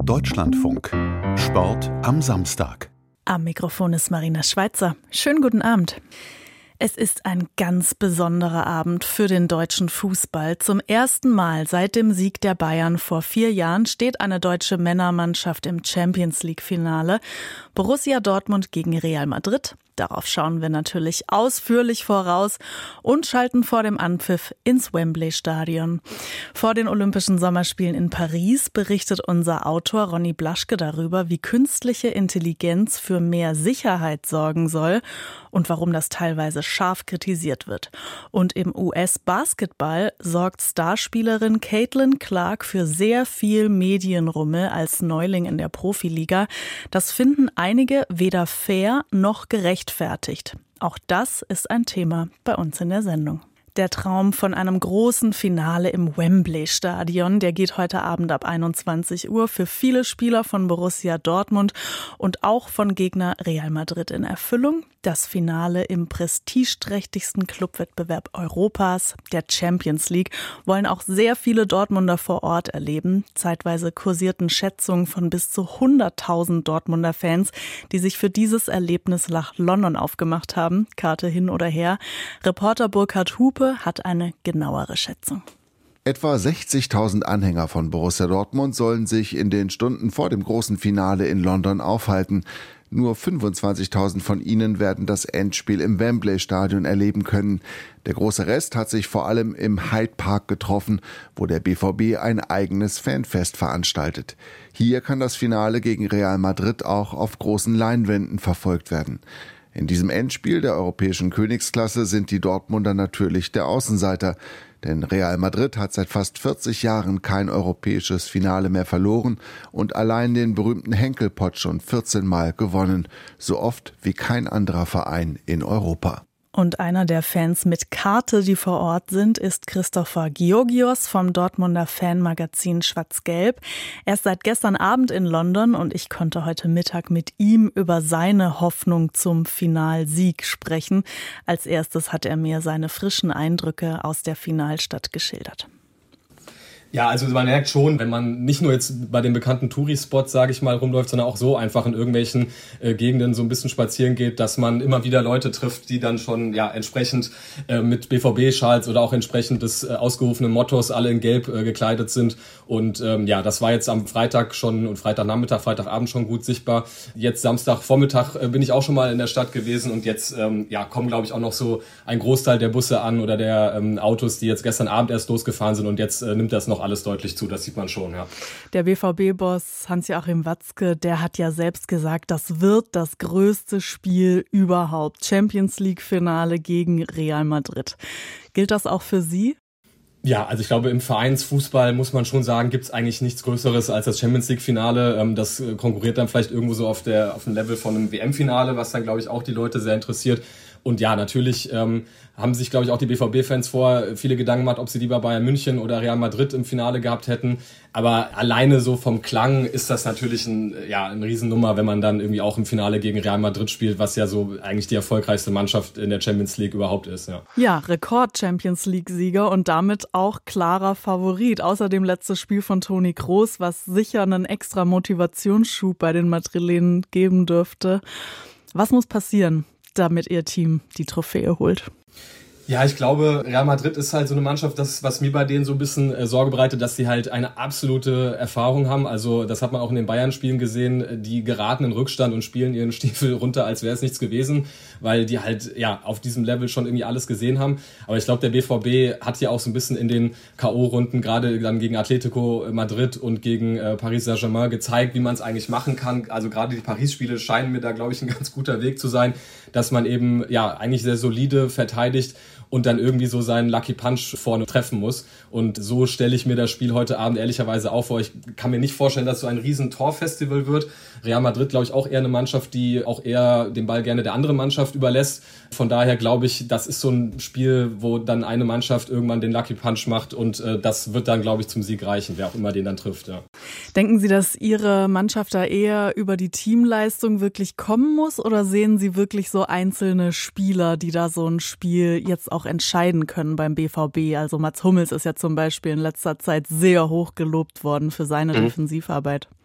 Deutschlandfunk. Sport am Samstag. Am Mikrofon ist Marina Schweizer. Schönen guten Abend. Es ist ein ganz besonderer Abend für den deutschen Fußball. Zum ersten Mal seit dem Sieg der Bayern vor 4 Jahren steht eine deutsche Männermannschaft im Champions-League-Finale. Borussia Dortmund gegen Real Madrid. Darauf schauen wir natürlich ausführlich voraus und schalten vor dem Anpfiff ins Wembley-Stadion. Vor den Olympischen Sommerspielen in Paris berichtet unser Autor Ronny Blaschke darüber, wie künstliche Intelligenz für mehr Sicherheit sorgen soll und warum das teilweise scharf kritisiert wird. Und im US-Basketball sorgt Starspielerin Caitlin Clark für sehr viel Medienrummel als Neuling in der Profiliga. Das finden einige weder fair noch gerechtfertigt. Auch das ist ein Thema bei uns in der Sendung. Der Traum von einem großen Finale im Wembley-Stadion, der geht heute Abend ab 21 Uhr für viele Spieler von Borussia Dortmund und auch von Gegner Real Madrid in Erfüllung. Das Finale im prestigeträchtigsten Clubwettbewerb Europas, der Champions League, wollen auch sehr viele Dortmunder vor Ort erleben. Zeitweise kursierten Schätzungen von bis zu 100.000 Dortmunder Fans, die sich für dieses Erlebnis nach London aufgemacht haben. Karte hin oder her. Reporter Burkhard Hupe hat eine genauere Schätzung. Etwa 60.000 Anhänger von Borussia Dortmund sollen sich in den Stunden vor dem großen Finale in London aufhalten. Nur 25.000 von ihnen werden das Endspiel im Wembley-Stadion erleben können. Der große Rest hat sich vor allem im Hyde Park getroffen, wo der BVB ein eigenes Fanfest veranstaltet. Hier kann das Finale gegen Real Madrid auch auf großen Leinwänden verfolgt werden. In diesem Endspiel der europäischen Königsklasse sind die Dortmunder natürlich der Außenseiter. Denn Real Madrid hat seit fast 40 Jahren kein europäisches Finale mehr verloren und allein den berühmten Henkelpott schon 14 Mal gewonnen. So oft wie kein anderer Verein in Europa. Und einer der Fans mit Karte, die vor Ort sind, ist Christopher Georgios vom Dortmunder Fanmagazin Schwarz-Gelb. Er ist seit gestern Abend in London und ich konnte heute Mittag mit ihm über seine Hoffnung zum Finalsieg sprechen. Als erstes hat er mir seine frischen Eindrücke aus der Finalstadt geschildert. Ja, also man merkt schon, wenn man nicht nur jetzt bei den bekannten Touri-Spots, sage ich mal, rumläuft, sondern auch so einfach in irgendwelchen Gegenden so ein bisschen spazieren geht, dass man immer wieder Leute trifft, die dann schon ja entsprechend mit BVB-Schals oder auch entsprechend des ausgerufenen Mottos alle in Gelb gekleidet sind. Und ja, das war jetzt am Freitag schon und Freitagnachmittag, Freitagabend schon gut sichtbar. Jetzt Samstagvormittag bin ich auch schon mal in der Stadt gewesen und jetzt ja kommen, glaube ich, auch noch so ein Großteil der Busse an oder der Autos, die jetzt gestern Abend erst losgefahren sind und jetzt nimmt das noch alles deutlich zu, das sieht man schon, ja. Der BVB-Boss Hans-Joachim Watzke, der hat ja selbst gesagt, das wird das größte Spiel überhaupt. Champions-League-Finale gegen Real Madrid. Gilt das auch für Sie? Ja, also ich glaube, im Vereinsfußball muss man schon sagen, gibt's eigentlich nichts Größeres als das Champions-League-Finale. Das konkurriert dann vielleicht irgendwo so auf dem Level von einem WM-Finale, was dann, glaube ich, auch die Leute sehr interessiert. Und ja, natürlich haben sich, glaube ich, auch die BVB-Fans viele Gedanken gemacht, ob sie lieber Bayern München oder Real Madrid im Finale gehabt hätten. Aber alleine so vom Klang ist das natürlich eine Riesennummer, wenn man dann irgendwie auch im Finale gegen Real Madrid spielt, was ja so eigentlich die erfolgreichste Mannschaft in der Champions League überhaupt ist. Ja, Rekord-Champions-League-Sieger und damit auch klarer Favorit. Außerdem letztes Spiel von Toni Kroos, was sicher einen extra Motivationsschub bei den Madrilenen geben dürfte. Was muss passieren, damit Ihr Team die Trophäe holt? Ja, ich glaube, Real Madrid ist halt so eine Mannschaft, was mir bei denen so ein bisschen Sorge bereitet, dass sie halt eine absolute Erfahrung haben. Also das hat man auch in den Bayern-Spielen gesehen, die geraten in Rückstand und spielen ihren Stiefel runter, als wäre es nichts gewesen, weil die halt ja auf diesem Level schon irgendwie alles gesehen haben. Aber ich glaube, der BVB hat ja auch so ein bisschen in den K.O.-Runden, gerade dann gegen Atletico Madrid und gegen Paris Saint-Germain gezeigt, wie man es eigentlich machen kann. Also gerade die Paris-Spiele scheinen mir da, glaube ich, ein ganz guter Weg zu sein, dass man eben ja eigentlich sehr solide verteidigt und dann irgendwie so seinen Lucky Punch vorne treffen muss. Und so stelle ich mir das Spiel heute Abend ehrlicherweise auch vor. Ich kann mir nicht vorstellen, dass so ein riesen Torfestival wird. Real Madrid, glaube ich, auch eher eine Mannschaft, die auch eher den Ball gerne der anderen Mannschaft überlässt. Von daher glaube ich, das ist so ein Spiel, wo dann eine Mannschaft irgendwann den Lucky Punch macht und das wird dann, glaube ich, zum Sieg reichen, wer auch immer den dann trifft. Ja. Denken Sie, dass Ihre Mannschaft da eher über die Teamleistung wirklich kommen muss oder sehen Sie wirklich so einzelne Spieler, die da so ein Spiel jetzt auch entscheiden können beim BVB? Also Mats Hummels ist ja zum Beispiel in letzter Zeit sehr hoch gelobt worden für seine Defensivarbeit.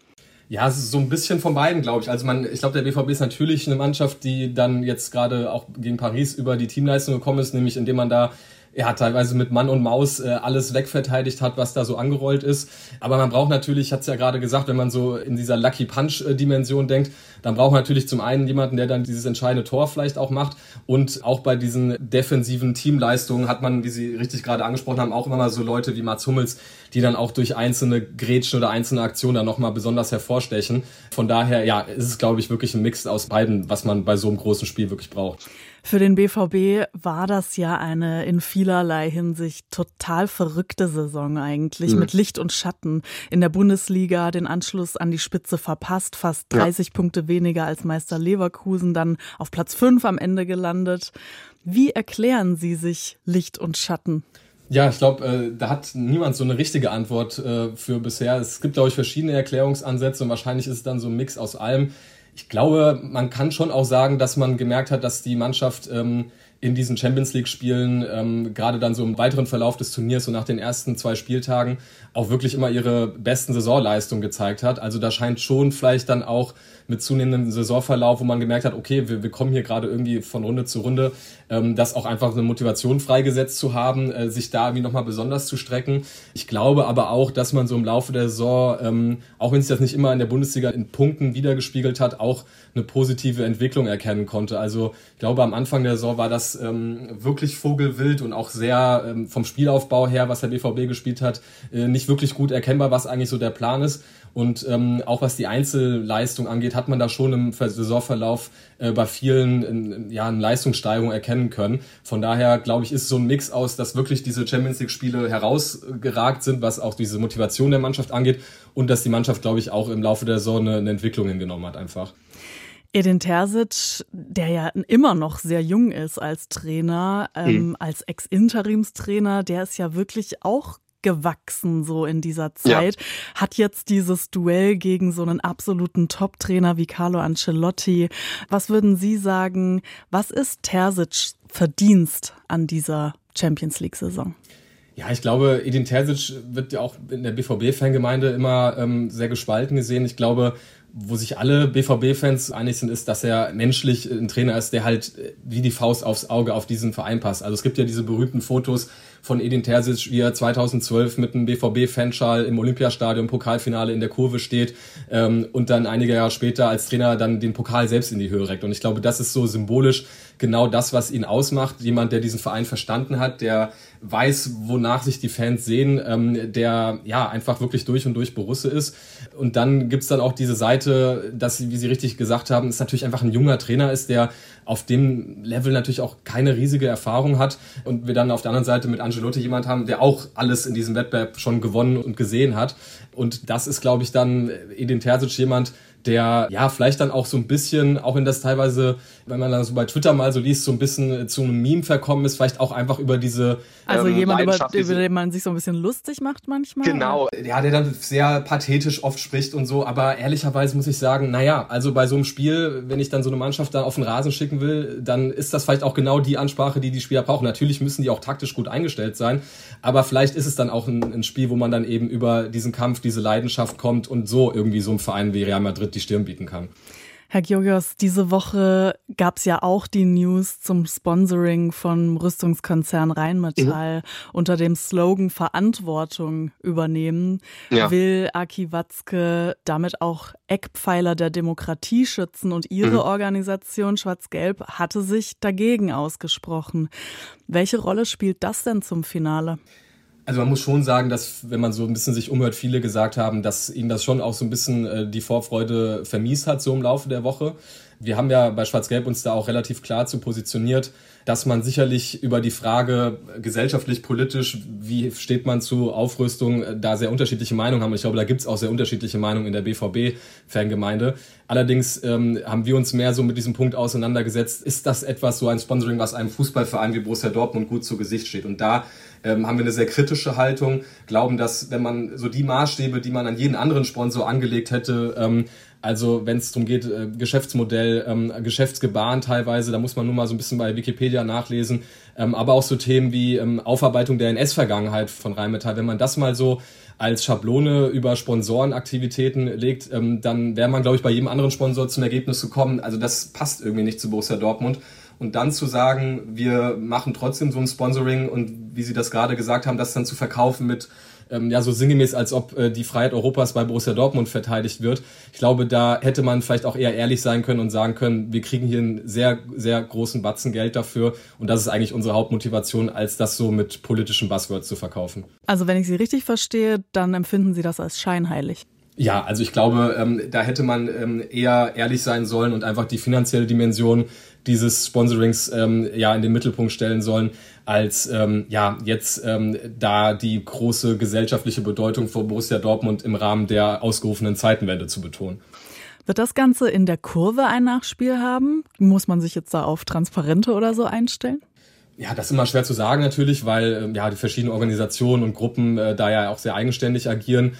Ja, es ist so ein bisschen von beiden, glaube ich. Also ich glaube, der BVB ist natürlich eine Mannschaft, die dann jetzt gerade auch gegen Paris über die Teamleistung gekommen ist, nämlich indem man da teilweise mit Mann und Maus alles wegverteidigt hat, was da so angerollt ist. Aber man braucht natürlich, ich hatte es ja gerade gesagt, wenn man so in dieser Lucky Punch-Dimension denkt, dann braucht man natürlich zum einen jemanden, der dann dieses entscheidende Tor vielleicht auch macht. Und auch bei diesen defensiven Teamleistungen hat man, wie Sie richtig gerade angesprochen haben, auch immer mal so Leute wie Mats Hummels, die dann auch durch einzelne Grätschen oder einzelne Aktionen dann nochmal besonders hervorstechen. Von daher, ist es, glaube ich, wirklich ein Mix aus beiden, was man bei so einem großen Spiel wirklich braucht. Für den BVB war das ja eine in vielerlei Hinsicht total verrückte Saison eigentlich, mit Licht und Schatten. In der Bundesliga den Anschluss an die Spitze verpasst, fast 30 Punkte weniger als Meister Leverkusen, dann auf Platz 5 am Ende gelandet. Wie erklären Sie sich Licht und Schatten? Ja, ich glaube, da hat niemand so eine richtige Antwort für bisher. Es gibt, glaube ich, verschiedene Erklärungsansätze und wahrscheinlich ist es dann so ein Mix aus allem. Ich glaube, man kann schon auch sagen, dass man gemerkt hat, dass die Mannschaft in diesen Champions-League-Spielen, gerade dann so im weiteren Verlauf des Turniers, so nach den ersten 2 Spieltagen, auch wirklich immer ihre besten Saisonleistungen gezeigt hat. Also da scheint schon vielleicht dann auch mit zunehmendem Saisonverlauf, wo man gemerkt hat, okay, wir kommen hier gerade irgendwie von Runde zu Runde, das auch einfach eine Motivation freigesetzt zu haben, sich da irgendwie nochmal besonders zu strecken. Ich glaube aber auch, dass man so im Laufe der Saison, auch wenn sich das nicht immer in der Bundesliga in Punkten wiedergespiegelt hat, auch eine positive Entwicklung erkennen konnte. Also ich glaube, am Anfang der Saison war das wirklich vogelwild und auch sehr vom Spielaufbau her, was der BVB gespielt hat, nicht wirklich gut erkennbar, was eigentlich so der Plan ist. Und auch was die Einzelleistung angeht, hat man da schon im Saisonverlauf bei vielen eine Leistungssteigerung erkennen können. Von daher, glaube ich, ist so ein Mix aus, dass wirklich diese Champions-League-Spiele herausgeragt sind, was auch diese Motivation der Mannschaft angeht und dass die Mannschaft, glaube ich, auch im Laufe der Saison eine Entwicklung hingenommen hat einfach. Edin Terzic, der ja immer noch sehr jung ist als Trainer, als Ex-Interimstrainer, der ist ja wirklich auch gewachsen so in dieser Zeit, hat jetzt dieses Duell gegen so einen absoluten Top-Trainer wie Carlo Ancelotti. Was würden Sie sagen, was ist Terzics Verdienst an dieser Champions-League-Saison? Ja, ich glaube, Edin Terzic wird ja auch in der BVB-Fangemeinde immer sehr gespalten gesehen. Ich glaube, wo sich alle BVB-Fans einig sind, ist, dass er menschlich ein Trainer ist, der halt wie die Faust aufs Auge auf diesen Verein passt. Also es gibt ja diese berühmten Fotos von Edin Terzic, wie er 2012 mit einem BVB-Fanschal im Olympiastadion Pokalfinale in der Kurve steht und dann einige Jahre später als Trainer dann den Pokal selbst in die Höhe reckt. Und ich glaube, das ist so symbolisch genau das, was ihn ausmacht. Jemand, der diesen Verein verstanden hat, der weiß, wonach sich die Fans sehen, der einfach wirklich durch und durch Borusse ist. Und dann gibt's dann auch diese Seite, dass, wie Sie richtig gesagt haben, es natürlich einfach ein junger Trainer ist, der auf dem Level natürlich auch keine riesige Erfahrung hat. Und wir dann auf der anderen Seite mit Ancelotti jemand haben, der auch alles in diesem Wettbewerb schon gewonnen und gesehen hat. Und das ist, glaube ich, dann Edin Terzic jemand, der vielleicht dann auch so ein bisschen, auch wenn das teilweise, wenn man dann so bei Twitter mal so liest, so ein bisschen zu einem Meme verkommen ist, vielleicht auch einfach über diese jemand, über den man sich so ein bisschen lustig macht manchmal? Genau, der dann sehr pathetisch oft spricht und so, aber ehrlicherweise muss ich sagen, also bei so einem Spiel, wenn ich dann so eine Mannschaft da auf den Rasen schicken will, dann ist das vielleicht auch genau die Ansprache, die die Spieler brauchen. Natürlich müssen die auch taktisch gut eingestellt sein, aber vielleicht ist es dann auch ein Spiel, wo man dann eben über diesen Kampf, diese Leidenschaft kommt und so irgendwie so einem Verein wie Real Madrid die Stirn bieten kann. Herr Giorgos, diese Woche gab es ja auch die News zum Sponsoring vom Rüstungskonzern Rheinmetall unter dem Slogan Verantwortung übernehmen. Ja. Will Aki Watzke damit auch Eckpfeiler der Demokratie schützen und Ihre Organisation Schwarz-Gelb hatte sich dagegen ausgesprochen. Welche Rolle spielt das denn zum Finale? Also man muss schon sagen, dass, wenn man so ein bisschen sich umhört, viele gesagt haben, dass ihnen das schon auch so ein bisschen die Vorfreude vermiest hat, so im Laufe der Woche. Wir haben ja bei Schwarz-Gelb uns da auch relativ klar zu positioniert, dass man sicherlich über die Frage gesellschaftlich, politisch, wie steht man zu Aufrüstung, da sehr unterschiedliche Meinungen haben. Und ich glaube, da gibt's auch sehr unterschiedliche Meinungen in der BVB-Fangemeinde. Allerdings haben wir uns mehr so mit diesem Punkt auseinandergesetzt, ist das etwas, so ein Sponsoring, was einem Fußballverein wie Borussia Dortmund gut zu Gesicht steht. Und da haben wir eine sehr kritische Haltung, glauben, dass wenn man so die Maßstäbe, die man an jeden anderen Sponsor angelegt hätte, Also wenn es darum geht, Geschäftsmodell, Geschäftsgebaren teilweise, da muss man nur mal so ein bisschen bei Wikipedia nachlesen, aber auch so Themen wie Aufarbeitung der NS-Vergangenheit von Rheinmetall. Wenn man das mal so als Schablone über Sponsorenaktivitäten legt, dann wäre man, glaube ich, bei jedem anderen Sponsor zum Ergebnis gekommen. Also das passt irgendwie nicht zu Borussia Dortmund. Und dann zu sagen, wir machen trotzdem so ein Sponsoring und wie Sie das gerade gesagt haben, das dann zu verkaufen mit so sinngemäß, als ob die Freiheit Europas bei Borussia Dortmund verteidigt wird. Ich glaube, da hätte man vielleicht auch eher ehrlich sein können und sagen können, wir kriegen hier einen sehr, sehr großen Batzen Geld dafür und das ist eigentlich unsere Hauptmotivation, als das so mit politischen Buzzwords zu verkaufen. Also wenn ich Sie richtig verstehe, dann empfinden Sie das als scheinheilig. Ja, also ich glaube, da hätte man eher ehrlich sein sollen und einfach die finanzielle Dimension dieses Sponsorings in den Mittelpunkt stellen sollen, als jetzt da die große gesellschaftliche Bedeutung von Borussia Dortmund im Rahmen der ausgerufenen Zeitenwende zu betonen. Wird das Ganze in der Kurve ein Nachspiel haben? Muss man sich jetzt da auf Transparente oder so einstellen? Ja, das ist immer schwer zu sagen natürlich, weil die verschiedenen Organisationen und Gruppen da ja auch sehr eigenständig agieren.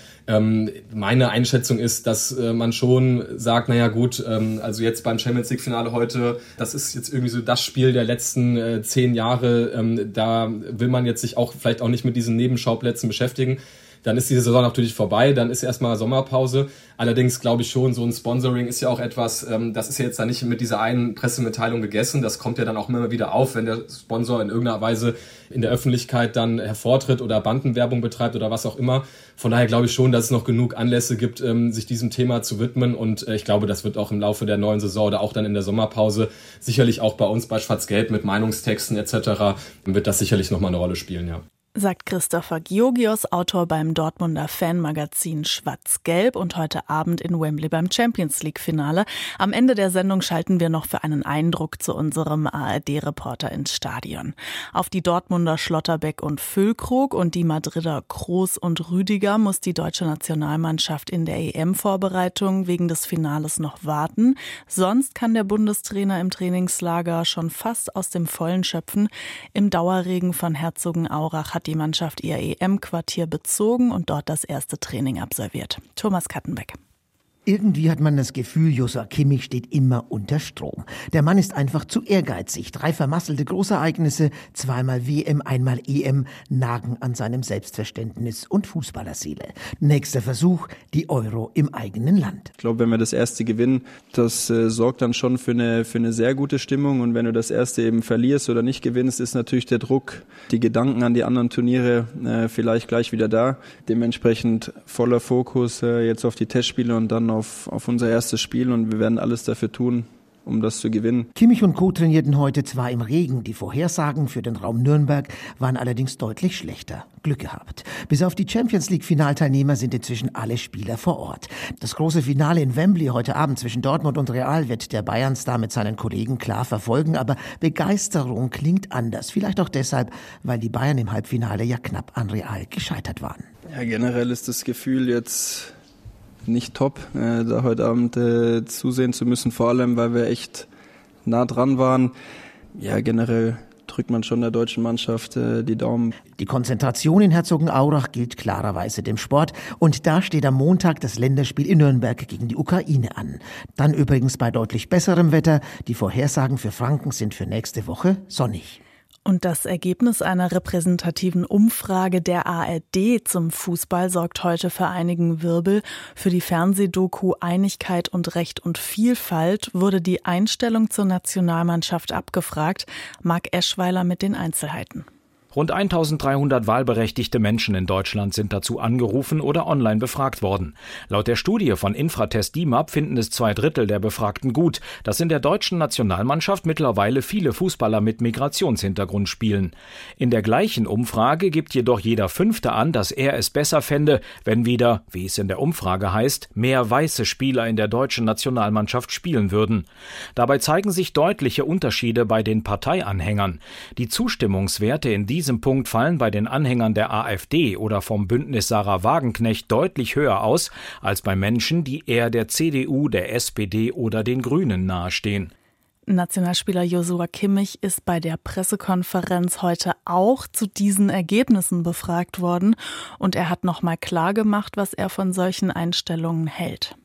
Meine Einschätzung ist, dass man schon sagt, also jetzt beim Champions League Finale heute, das ist jetzt irgendwie so das Spiel der letzten 10 Jahre. Da will man jetzt sich auch vielleicht auch nicht mit diesen Nebenschauplätzen beschäftigen. Dann ist diese Saison natürlich vorbei, dann ist erstmal Sommerpause. Allerdings glaube ich schon, so ein Sponsoring ist ja auch etwas, das ist ja jetzt dann nicht mit dieser einen Pressemitteilung gegessen. Das kommt ja dann auch immer wieder auf, wenn der Sponsor in irgendeiner Weise in der Öffentlichkeit dann hervortritt oder Bandenwerbung betreibt oder was auch immer. Von daher glaube ich schon, dass es noch genug Anlässe gibt, sich diesem Thema zu widmen. Und ich glaube, das wird auch im Laufe der neuen Saison oder auch dann in der Sommerpause sicherlich auch bei uns bei Schwarz-Gelb mit Meinungstexten etc. wird das sicherlich nochmal eine Rolle spielen, ja. Sagt Christopher Georgios, Autor beim Dortmunder Fanmagazin Schwarz-Gelb und heute Abend in Wembley beim Champions-League-Finale. Am Ende der Sendung schalten wir noch für einen Eindruck zu unserem ARD-Reporter ins Stadion. Auf die Dortmunder Schlotterbeck und Füllkrug und die Madrider Kroos und Rüdiger muss die deutsche Nationalmannschaft in der EM-Vorbereitung wegen des Finales noch warten. Sonst kann der Bundestrainer im Trainingslager schon fast aus dem Vollen schöpfen. Im Dauerregen von Herzogenaurach hat die Mannschaft ihr EM-Quartier bezogen und dort das erste Training absolviert. Thomas Kattenbeck. Irgendwie hat man das Gefühl, Joshua Kimmich steht immer unter Strom. Der Mann ist einfach zu ehrgeizig. 3 vermasselte Großereignisse, 2-mal WM, 1-mal EM, nagen an seinem Selbstverständnis und Fußballerseele. Nächster Versuch, die Euro im eigenen Land. Ich glaube, wenn wir das erste gewinnen, das sorgt dann schon für eine sehr gute Stimmung. Und wenn du das erste eben verlierst oder nicht gewinnst, ist natürlich der Druck, die Gedanken an die anderen Turniere vielleicht gleich wieder da. Dementsprechend voller Fokus jetzt auf die Testspiele und dann auf unser erstes Spiel und wir werden alles dafür tun, um das zu gewinnen. Kimmich und Co. trainierten heute zwar im Regen, die Vorhersagen für den Raum Nürnberg waren allerdings deutlich schlechter. Glück gehabt. Bis auf die Champions-League-Finalteilnehmer sind inzwischen alle Spieler vor Ort. Das große Finale in Wembley heute Abend zwischen Dortmund und Real wird der Bayern-Star mit seinen Kollegen klar verfolgen, aber Begeisterung klingt anders. Vielleicht auch deshalb, weil die Bayern im Halbfinale ja knapp an Real gescheitert waren. Ja, generell ist das Gefühl jetzt nicht top, da heute Abend zusehen zu müssen, vor allem, weil wir echt nah dran waren. Ja, generell drückt man schon der deutschen Mannschaft die Daumen. Die Konzentration in Herzogenaurach gilt klarerweise dem Sport und da steht am Montag das Länderspiel in Nürnberg gegen die Ukraine an. Dann übrigens bei deutlich besserem Wetter. Die Vorhersagen für Franken sind für nächste Woche sonnig. Und das Ergebnis einer repräsentativen Umfrage der ARD zum Fußball sorgt heute für einigen Wirbel. Für die Fernsehdoku Einigkeit und Recht und Vielfalt wurde die Einstellung zur Nationalmannschaft abgefragt. Marc Eschweiler mit den Einzelheiten. Rund 1300 wahlberechtigte Menschen in Deutschland sind dazu angerufen oder online befragt worden. Laut der Studie von Infratest DIMAP finden es 2/3 der Befragten gut, dass in der deutschen Nationalmannschaft mittlerweile viele Fußballer mit Migrationshintergrund spielen. In der gleichen Umfrage gibt jedoch jeder 5. an, dass er es besser fände, wenn wieder, wie es in der Umfrage heißt, mehr weiße Spieler in der deutschen Nationalmannschaft spielen würden. Dabei zeigen sich deutliche Unterschiede bei den Parteianhängern. Die Zustimmungswerte in diesem Punkt fallen bei den Anhängern der AfD oder vom Bündnis Sarah Wagenknecht deutlich höher aus als bei Menschen, die eher der CDU, der SPD oder den Grünen nahestehen. Nationalspieler Joshua Kimmich ist bei der Pressekonferenz heute auch zu diesen Ergebnissen befragt worden und er hat nochmal klargemacht, was er von solchen Einstellungen hält.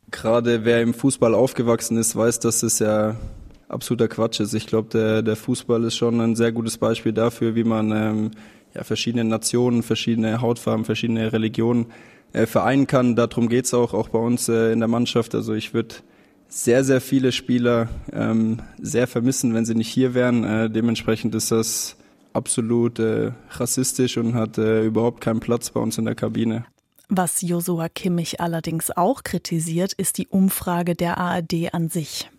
Gerade wer im Fußball aufgewachsen ist, weiß, dass es ja absoluter Quatsch ist. Ich glaube, der Fußball ist schon ein sehr gutes Beispiel dafür, wie man verschiedene Nationen, verschiedene Hautfarben, verschiedene Religionen vereinen kann. Darum geht's auch bei uns in der Mannschaft. Also ich würde sehr, sehr viele Spieler sehr vermissen, wenn sie nicht hier wären. Dementsprechend ist das absolut rassistisch und hat überhaupt keinen Platz bei uns in der Kabine. Was Joshua Kimmich allerdings auch kritisiert, ist die Umfrage der ARD an sich.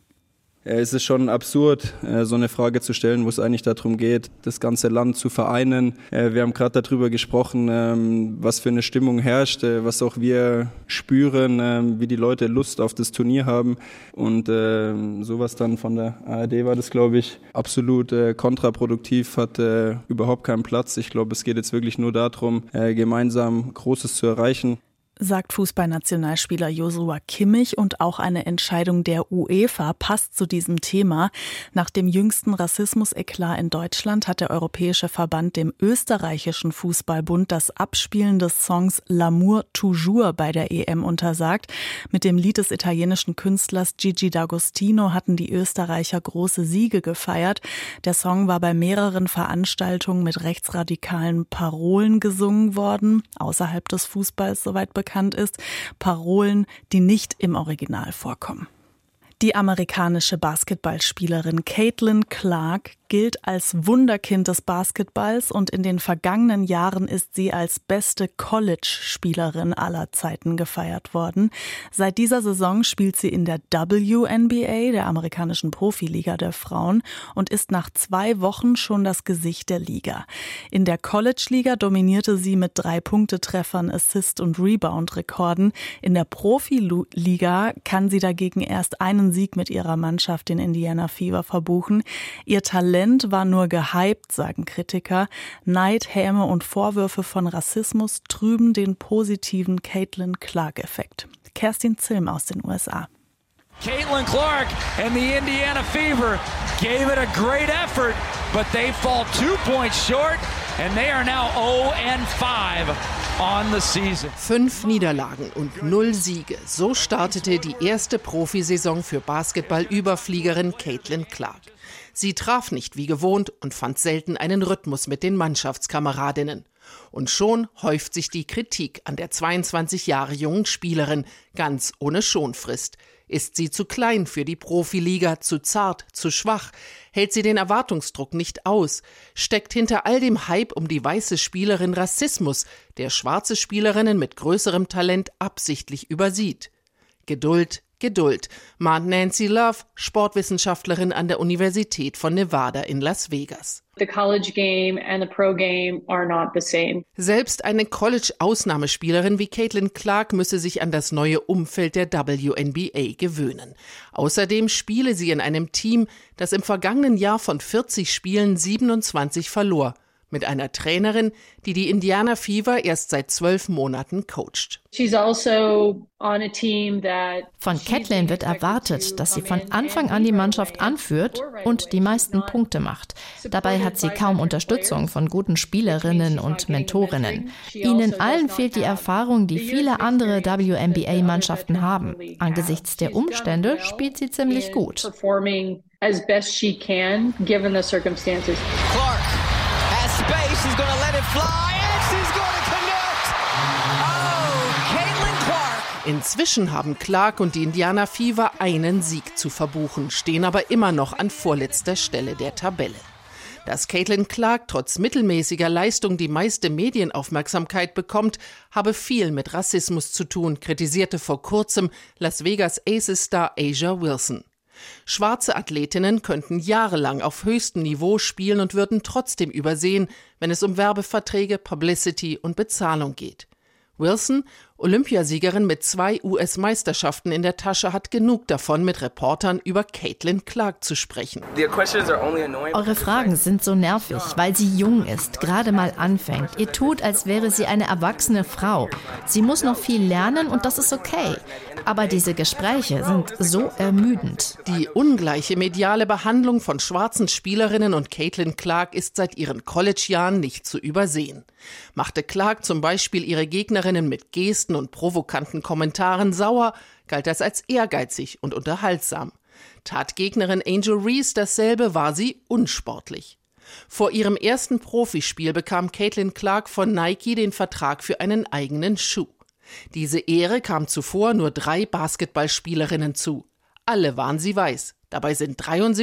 Es ist schon absurd, so eine Frage zu stellen, wo es eigentlich darum geht, das ganze Land zu vereinen. Wir haben gerade darüber gesprochen, was für eine Stimmung herrscht, was auch wir spüren, wie die Leute Lust auf das Turnier haben. Und sowas dann von der ARD war das, glaube ich, absolut kontraproduktiv, hat überhaupt keinen Platz. Ich glaube, es geht jetzt wirklich nur darum, gemeinsam Großes zu erreichen. Sagt Fußballnationalspieler Joshua Kimmich, und auch eine Entscheidung der UEFA passt zu diesem Thema. Nach dem jüngsten Rassismus-Eklat in Deutschland hat der Europäische Verband dem österreichischen Fußballbund das Abspielen des Songs L'amour toujours bei der EM untersagt. Mit dem Lied des italienischen Künstlers Gigi D'Agostino hatten die Österreicher große Siege gefeiert. Der Song war bei mehreren Veranstaltungen mit rechtsradikalen Parolen gesungen worden, außerhalb des Fußballs, soweit bekannt ist, Parolen, die nicht im Original vorkommen. Die amerikanische Basketballspielerin Caitlin Clark gilt als Wunderkind des Basketballs, und in den vergangenen Jahren ist sie als beste College-Spielerin aller Zeiten gefeiert worden. Seit dieser Saison spielt sie in der WNBA, der amerikanischen Profiliga der Frauen, und ist nach 2 Wochen schon das Gesicht der Liga. In der College-Liga dominierte sie mit 3-Punkte-Treffern, Assist- und Rebound-Rekorden. In der Profiliga kann sie dagegen erst einen Sieg mit ihrer Mannschaft, den Indiana Fever, verbuchen. Ihr Talent war nur gehypt, sagen Kritiker. Neid, Häme und Vorwürfe von Rassismus trüben den positiven Caitlin Clark-Effekt. Kerstin Zilm aus den USA. Caitlin Clark and the Indiana Fever gave it a great effort, but they fall 2 points short and they are now 0-5 on the season. 5 Niederlagen und 0 Siege. So startete die erste Profisaison für Basketball-Überfliegerin Caitlin Clark. Sie traf nicht wie gewohnt und fand selten einen Rhythmus mit den Mannschaftskameradinnen. Und schon häuft sich die Kritik an der 22 Jahre jungen Spielerin, ganz ohne Schonfrist. Ist sie zu klein für die Profiliga, zu zart, zu schwach? Hält sie den Erwartungsdruck nicht aus? Steckt hinter all dem Hype um die weiße Spielerin Rassismus, der schwarze Spielerinnen mit größerem Talent absichtlich übersieht? Geduld, Geduld, mahnt Nancy Love, Sportwissenschaftlerin an der Universität von Nevada in Las Vegas. The college game and the pro game are not the same. Selbst eine College-Ausnahmespielerin wie Caitlin Clark müsse sich an das neue Umfeld der WNBA gewöhnen. Außerdem spiele sie in einem Team, das im vergangenen Jahr von 40 Spielen 27 verlor. Mit einer Trainerin, die die Indiana Fever erst seit 12 Monaten coacht. Von Caitlin wird erwartet, dass sie von Anfang an die Mannschaft anführt und die meisten Punkte macht. Dabei hat sie kaum Unterstützung von guten Spielerinnen und Mentorinnen. Ihnen allen fehlt die Erfahrung, die viele andere WNBA-Mannschaften haben. Angesichts der Umstände spielt sie ziemlich gut. Space, he's going to let it fly, and she's going to connect. Oh, Caitlin Clark. Inzwischen haben Clark und die Indiana Fever einen Sieg zu verbuchen, stehen aber immer noch an vorletzter Stelle der Tabelle. Dass Caitlin Clark trotz mittelmäßiger Leistung die meiste Medienaufmerksamkeit bekommt, habe viel mit Rassismus zu tun, kritisierte vor kurzem Las Vegas Aces-Star A'ja Wilson. Schwarze Athletinnen könnten jahrelang auf höchstem Niveau spielen und würden trotzdem übersehen, wenn es um Werbeverträge, Publicity und Bezahlung geht. Wilson, Olympiasiegerin mit 2 US-Meisterschaften in der Tasche, hat genug davon, mit Reportern über Caitlin Clark zu sprechen. Eure Fragen sind so nervig, weil sie jung ist, gerade mal anfängt. Ihr tut, als wäre sie eine erwachsene Frau. Sie muss noch viel lernen und das ist okay. Aber diese Gespräche sind so ermüdend. Die ungleiche mediale Behandlung von schwarzen Spielerinnen und Caitlin Clark ist seit ihren College-Jahren nicht zu übersehen. Machte Clark zum Beispiel ihre Gegnerinnen mit Gesten und provokanten Kommentaren sauer, galt das als ehrgeizig und unterhaltsam. Tat Gegnerin Angel Reese dasselbe, war sie unsportlich. Vor ihrem ersten Profispiel bekam Caitlin Clark von Nike den Vertrag für einen eigenen Schuh. Diese Ehre kam zuvor nur 3 Basketballspielerinnen zu. Alle waren sie weiß. Dabei sind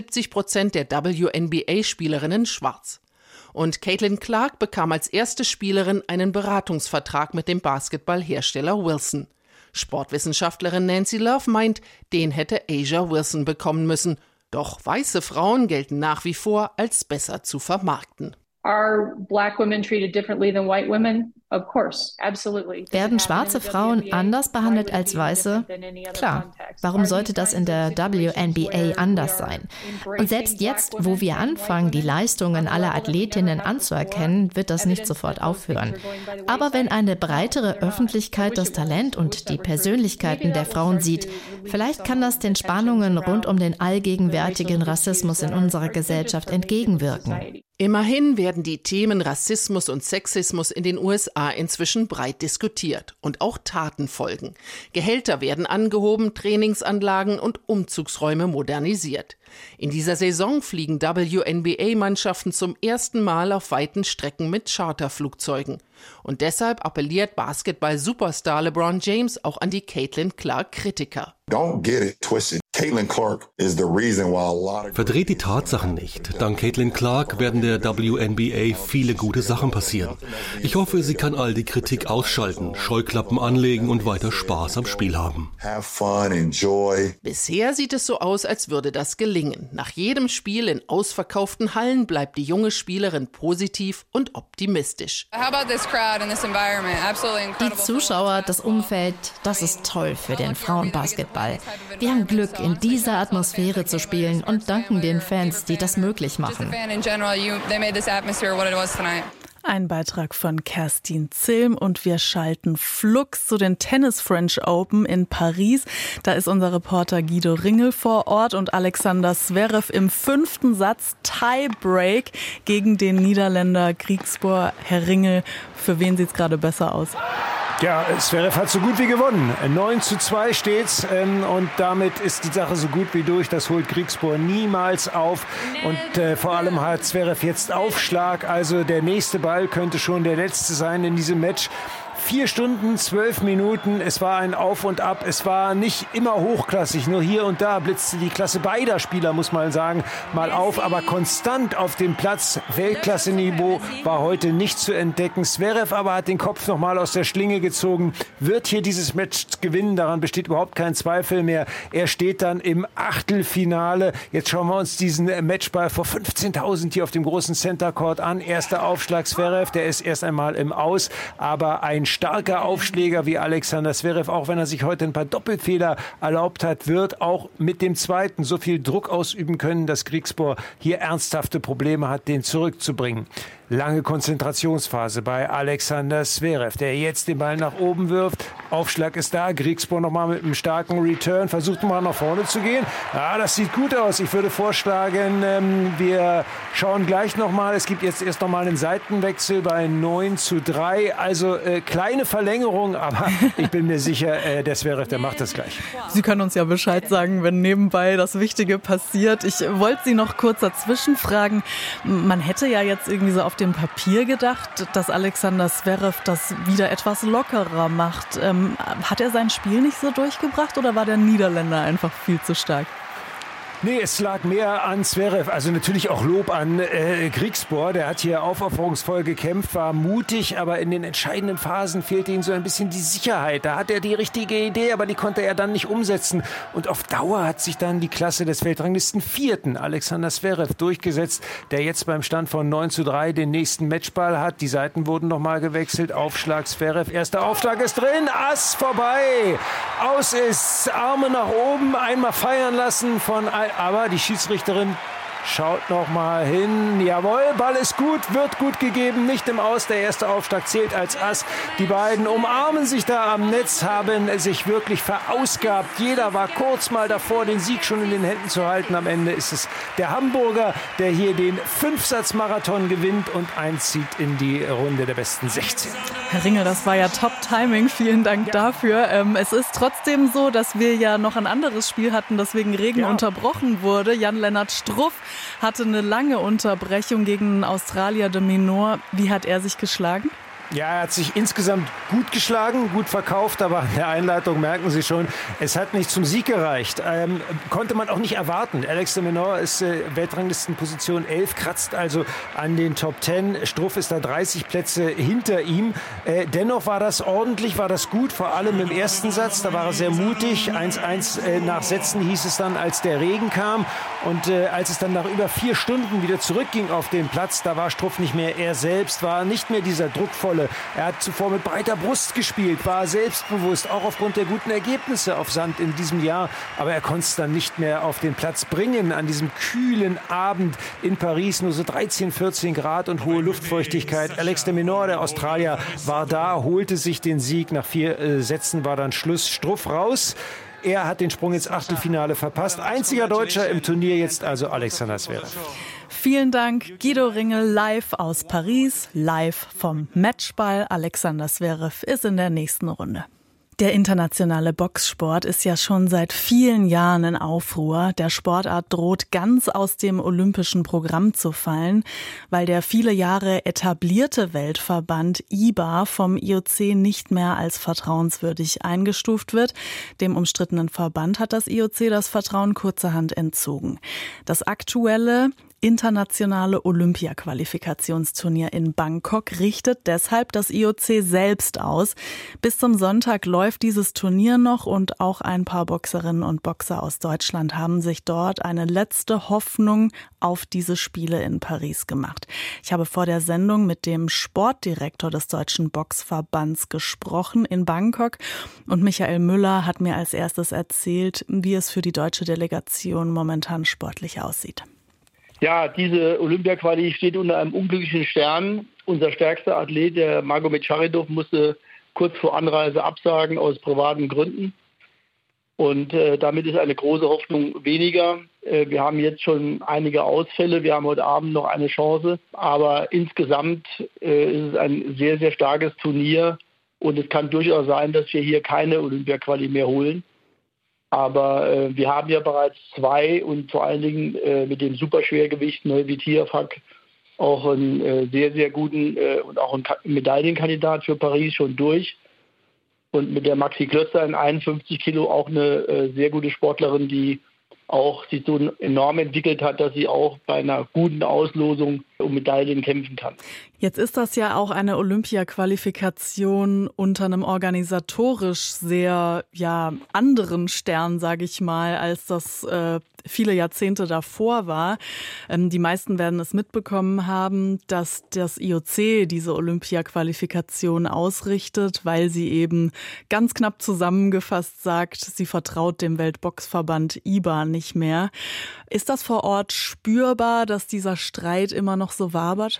73% der WNBA-Spielerinnen schwarz. Und Caitlin Clark bekam als erste Spielerin einen Beratungsvertrag mit dem Basketballhersteller Wilson. Sportwissenschaftlerin Nancy Love meint, den hätte A'ja Wilson bekommen müssen. Doch weiße Frauen gelten nach wie vor als besser zu vermarkten. Are black women treated differently than white women? Of course, absolutely. Werden schwarze Frauen anders behandelt als weiße? Klar. Warum sollte das in der WNBA anders sein? Und selbst jetzt, wo wir anfangen, die Leistungen aller Athletinnen anzuerkennen, wird das nicht sofort aufhören. Aber wenn eine breitere Öffentlichkeit das Talent und die Persönlichkeiten der Frauen sieht, vielleicht kann das den Spannungen rund um den allgegenwärtigen Rassismus in unserer Gesellschaft entgegenwirken. Immerhin werden die Themen Rassismus und Sexismus in den USA inzwischen breit diskutiert und auch Taten folgen. Gehälter werden angehoben, Trainingsanlagen und Umzugsräume modernisiert. In dieser Saison fliegen WNBA-Mannschaften zum ersten Mal auf weiten Strecken mit Charterflugzeugen. Und deshalb appelliert Basketball-Superstar LeBron James auch an die Caitlin Clark-Kritiker. Don't get it twisted. Caitlin Clark is the reason why a lot of... Verdreht die Tatsachen nicht. Dank Caitlin Clark werden der WNBA viele gute Sachen passieren. Ich hoffe, sie kann all die Kritik ausschalten, Scheuklappen anlegen und weiter Spaß am Spiel haben. Have fun, enjoy. Bisher sieht es so aus, als würde das gelingen. Nach jedem Spiel in ausverkauften Hallen bleibt die junge Spielerin positiv und optimistisch. Die Zuschauer, das Umfeld, das ist toll für den Frauenbasketball. Wir haben Glück, in dieser Atmosphäre zu spielen und danken den Fans, die das möglich machen. Ein Beitrag von Kerstin Zilm und wir schalten flugs zu den Tennis French Open in Paris. Da ist unser Reporter Guido Ringel vor Ort und Alexander Zverev im 5. Satz Tiebreak gegen den Niederländer Griekspoor. Herr Ringel, für wen sieht es gerade besser aus? Ja, Zverev hat so gut wie gewonnen. 9:2 steht's und damit ist die Sache so gut wie durch. Das holt Griekspoor niemals auf und vor allem hat Zverev jetzt Aufschlag. Also der nächste Ball könnte schon der letzte sein in diesem Match. 4 Stunden, 12 Minuten, es war ein Auf und Ab, es war nicht immer hochklassig, nur hier und da blitzte die Klasse beider Spieler, muss man sagen, mal auf, aber konstant auf dem Platz, Weltklasse-Niveau war heute nicht zu entdecken. Zverev aber hat den Kopf nochmal aus der Schlinge gezogen, wird hier dieses Match gewinnen, daran besteht überhaupt kein Zweifel mehr. Er steht dann im Achtelfinale. Jetzt schauen wir uns diesen Matchball vor 15.000 hier auf dem großen Center Court an. Erster Aufschlag Zverev, der ist erst einmal im Aus, aber ein starker Aufschläger wie Alexander Zverev, auch wenn er sich heute ein paar Doppelfehler erlaubt hat, wird auch mit dem zweiten so viel Druck ausüben können, dass Griekspoor hier ernsthafte Probleme hat, den zurückzubringen. Lange Konzentrationsphase bei Alexander Zverev, der jetzt den Ball nach oben wirft. Aufschlag ist da. Griekspoor nochmal mit einem starken Return. Versucht mal nach vorne zu gehen. Ja, das sieht gut aus. Ich würde vorschlagen, wir schauen gleich nochmal. Es gibt jetzt erst nochmal einen Seitenwechsel bei 9:3. Also kleine Verlängerung, aber ich bin mir sicher, der Zverev, der macht das gleich. Sie können uns ja Bescheid sagen, wenn nebenbei das Wichtige passiert. Ich wollte Sie noch kurz dazwischen fragen. Man hätte ja jetzt irgendwie so auf dem Papier gedacht, dass Alexander Zverev das wieder etwas lockerer macht. Hat er sein Spiel nicht so durchgebracht oder war der Niederländer einfach viel zu stark? Nee, es lag mehr an Zverev, also natürlich auch Lob an Griekspoor. Der hat hier aufopferungsvoll gekämpft, war mutig, aber in den entscheidenden Phasen fehlte ihm so ein bisschen die Sicherheit. Da hat er die richtige Idee, aber die konnte er dann nicht umsetzen. Und auf Dauer hat sich dann die Klasse des Weltranglisten 4. Alexander Zverev durchgesetzt, der jetzt beim Stand von 9:3 den nächsten Matchball hat. Die Seiten wurden nochmal gewechselt. Aufschlag Zverev, erster Aufschlag ist drin, Ass vorbei. Aus ist, Arme nach oben, einmal feiern lassen von... Aber die Schiedsrichterin Schaut noch mal hin. Jawohl, Ball ist gut, wird gut gegeben. Nicht im Aus. Der erste Aufschlag zählt als Ass. Die beiden umarmen sich da am Netz, haben sich wirklich verausgabt. Jeder war kurz mal davor, den Sieg schon in den Händen zu halten. Am Ende ist es der Hamburger, der hier den 5-Satz-Marathon gewinnt und einzieht in die Runde der besten 16. Herr Ringel, das war ja Top-Timing. Vielen Dank dafür. Es ist trotzdem so, dass wir ja noch ein anderes Spiel hatten, das wegen Regen unterbrochen wurde. Jan-Lennart Struff hatte eine lange Unterbrechung gegen Australier de Minaur. Wie hat er sich geschlagen? Ja, er hat sich insgesamt gut geschlagen, gut verkauft, aber in der Einleitung merken Sie schon, es hat nicht zum Sieg gereicht. Konnte man auch nicht erwarten. Alex de Minaur ist Weltranglistenposition 11, kratzt also an den Top 10. Struff ist da 30 Plätze hinter ihm. Dennoch war das ordentlich, war das gut, vor allem im ersten Satz. Da war er sehr mutig. 1-1 nach Sätzen hieß es dann, als der Regen kam. Und als es dann nach über 4 Stunden wieder zurückging auf den Platz, da war Struff nicht mehr er selbst, war nicht mehr dieser druckvolle. Er hat zuvor mit breiter Brust gespielt, war selbstbewusst, auch aufgrund der guten Ergebnisse auf Sand in diesem Jahr. Aber er konnte es dann nicht mehr auf den Platz bringen an diesem kühlen Abend in Paris. Nur so 13, 14 Grad und hohe Luftfeuchtigkeit. Alex de Minaur, der Australier, war da, holte sich den Sieg. Nach 4 Sätzen war dann Schluss. Struff raus. Er hat den Sprung ins Achtelfinale verpasst. Einziger Deutscher im Turnier jetzt also Alexander Zverev. Vielen Dank, Guido Ringel, live aus Paris, live vom Matchball. Alexander Zverev ist in der nächsten Runde. Der internationale Boxsport ist ja schon seit vielen Jahren in Aufruhr. Der Sportart droht ganz aus dem olympischen Programm zu fallen, weil der viele Jahre etablierte Weltverband IBA vom IOC nicht mehr als vertrauenswürdig eingestuft wird. Dem umstrittenen Verband hat das IOC das Vertrauen kurzerhand entzogen. Das aktuelle internationale Olympia-Qualifikationsturnier in Bangkok richtet deshalb das IOC selbst aus. Bis zum Sonntag läuft dieses Turnier noch und auch ein paar Boxerinnen und Boxer aus Deutschland haben sich dort eine letzte Hoffnung auf diese Spiele in Paris gemacht. Ich habe vor der Sendung mit dem Sportdirektor des Deutschen Boxverbands gesprochen in Bangkok und Michael Müller hat mir als erstes erzählt, wie es für die deutsche Delegation momentan sportlich aussieht. Ja, diese Olympia-Quali steht unter einem unglücklichen Stern. Unser stärkster Athlet, der Magomed-Charidov, musste kurz vor Anreise absagen aus privaten Gründen. Und damit ist eine große Hoffnung weniger. Wir haben jetzt schon einige Ausfälle. Wir haben heute Abend noch eine Chance. Aber insgesamt ist es ein sehr, sehr starkes Turnier. Und es kann durchaus sein, dass wir hier keine Olympia-Quali mehr holen. Aber wir haben ja bereits 2 und vor allen Dingen mit dem Superschwergewicht Neuvi Tiafak auch einen sehr, sehr guten und auch einen Medaillenkandidat für Paris schon durch. Und mit der Maxi Klötzer in 51 Kilo auch eine sehr gute Sportlerin, die auch sich so enorm entwickelt hat, dass sie auch bei einer guten Auslosung um Medaillen kämpfen kann. Jetzt ist das ja auch eine Olympia-Qualifikation unter einem organisatorisch sehr anderen Stern, sage ich mal, als das viele Jahrzehnte davor war. Die meisten werden es mitbekommen haben, dass das IOC diese Olympia-Qualifikation ausrichtet, weil sie eben ganz knapp zusammengefasst sagt, sie vertraut dem Weltboxverband IBA nicht mehr. Ist das vor Ort spürbar, dass dieser Streit immer noch so wabert?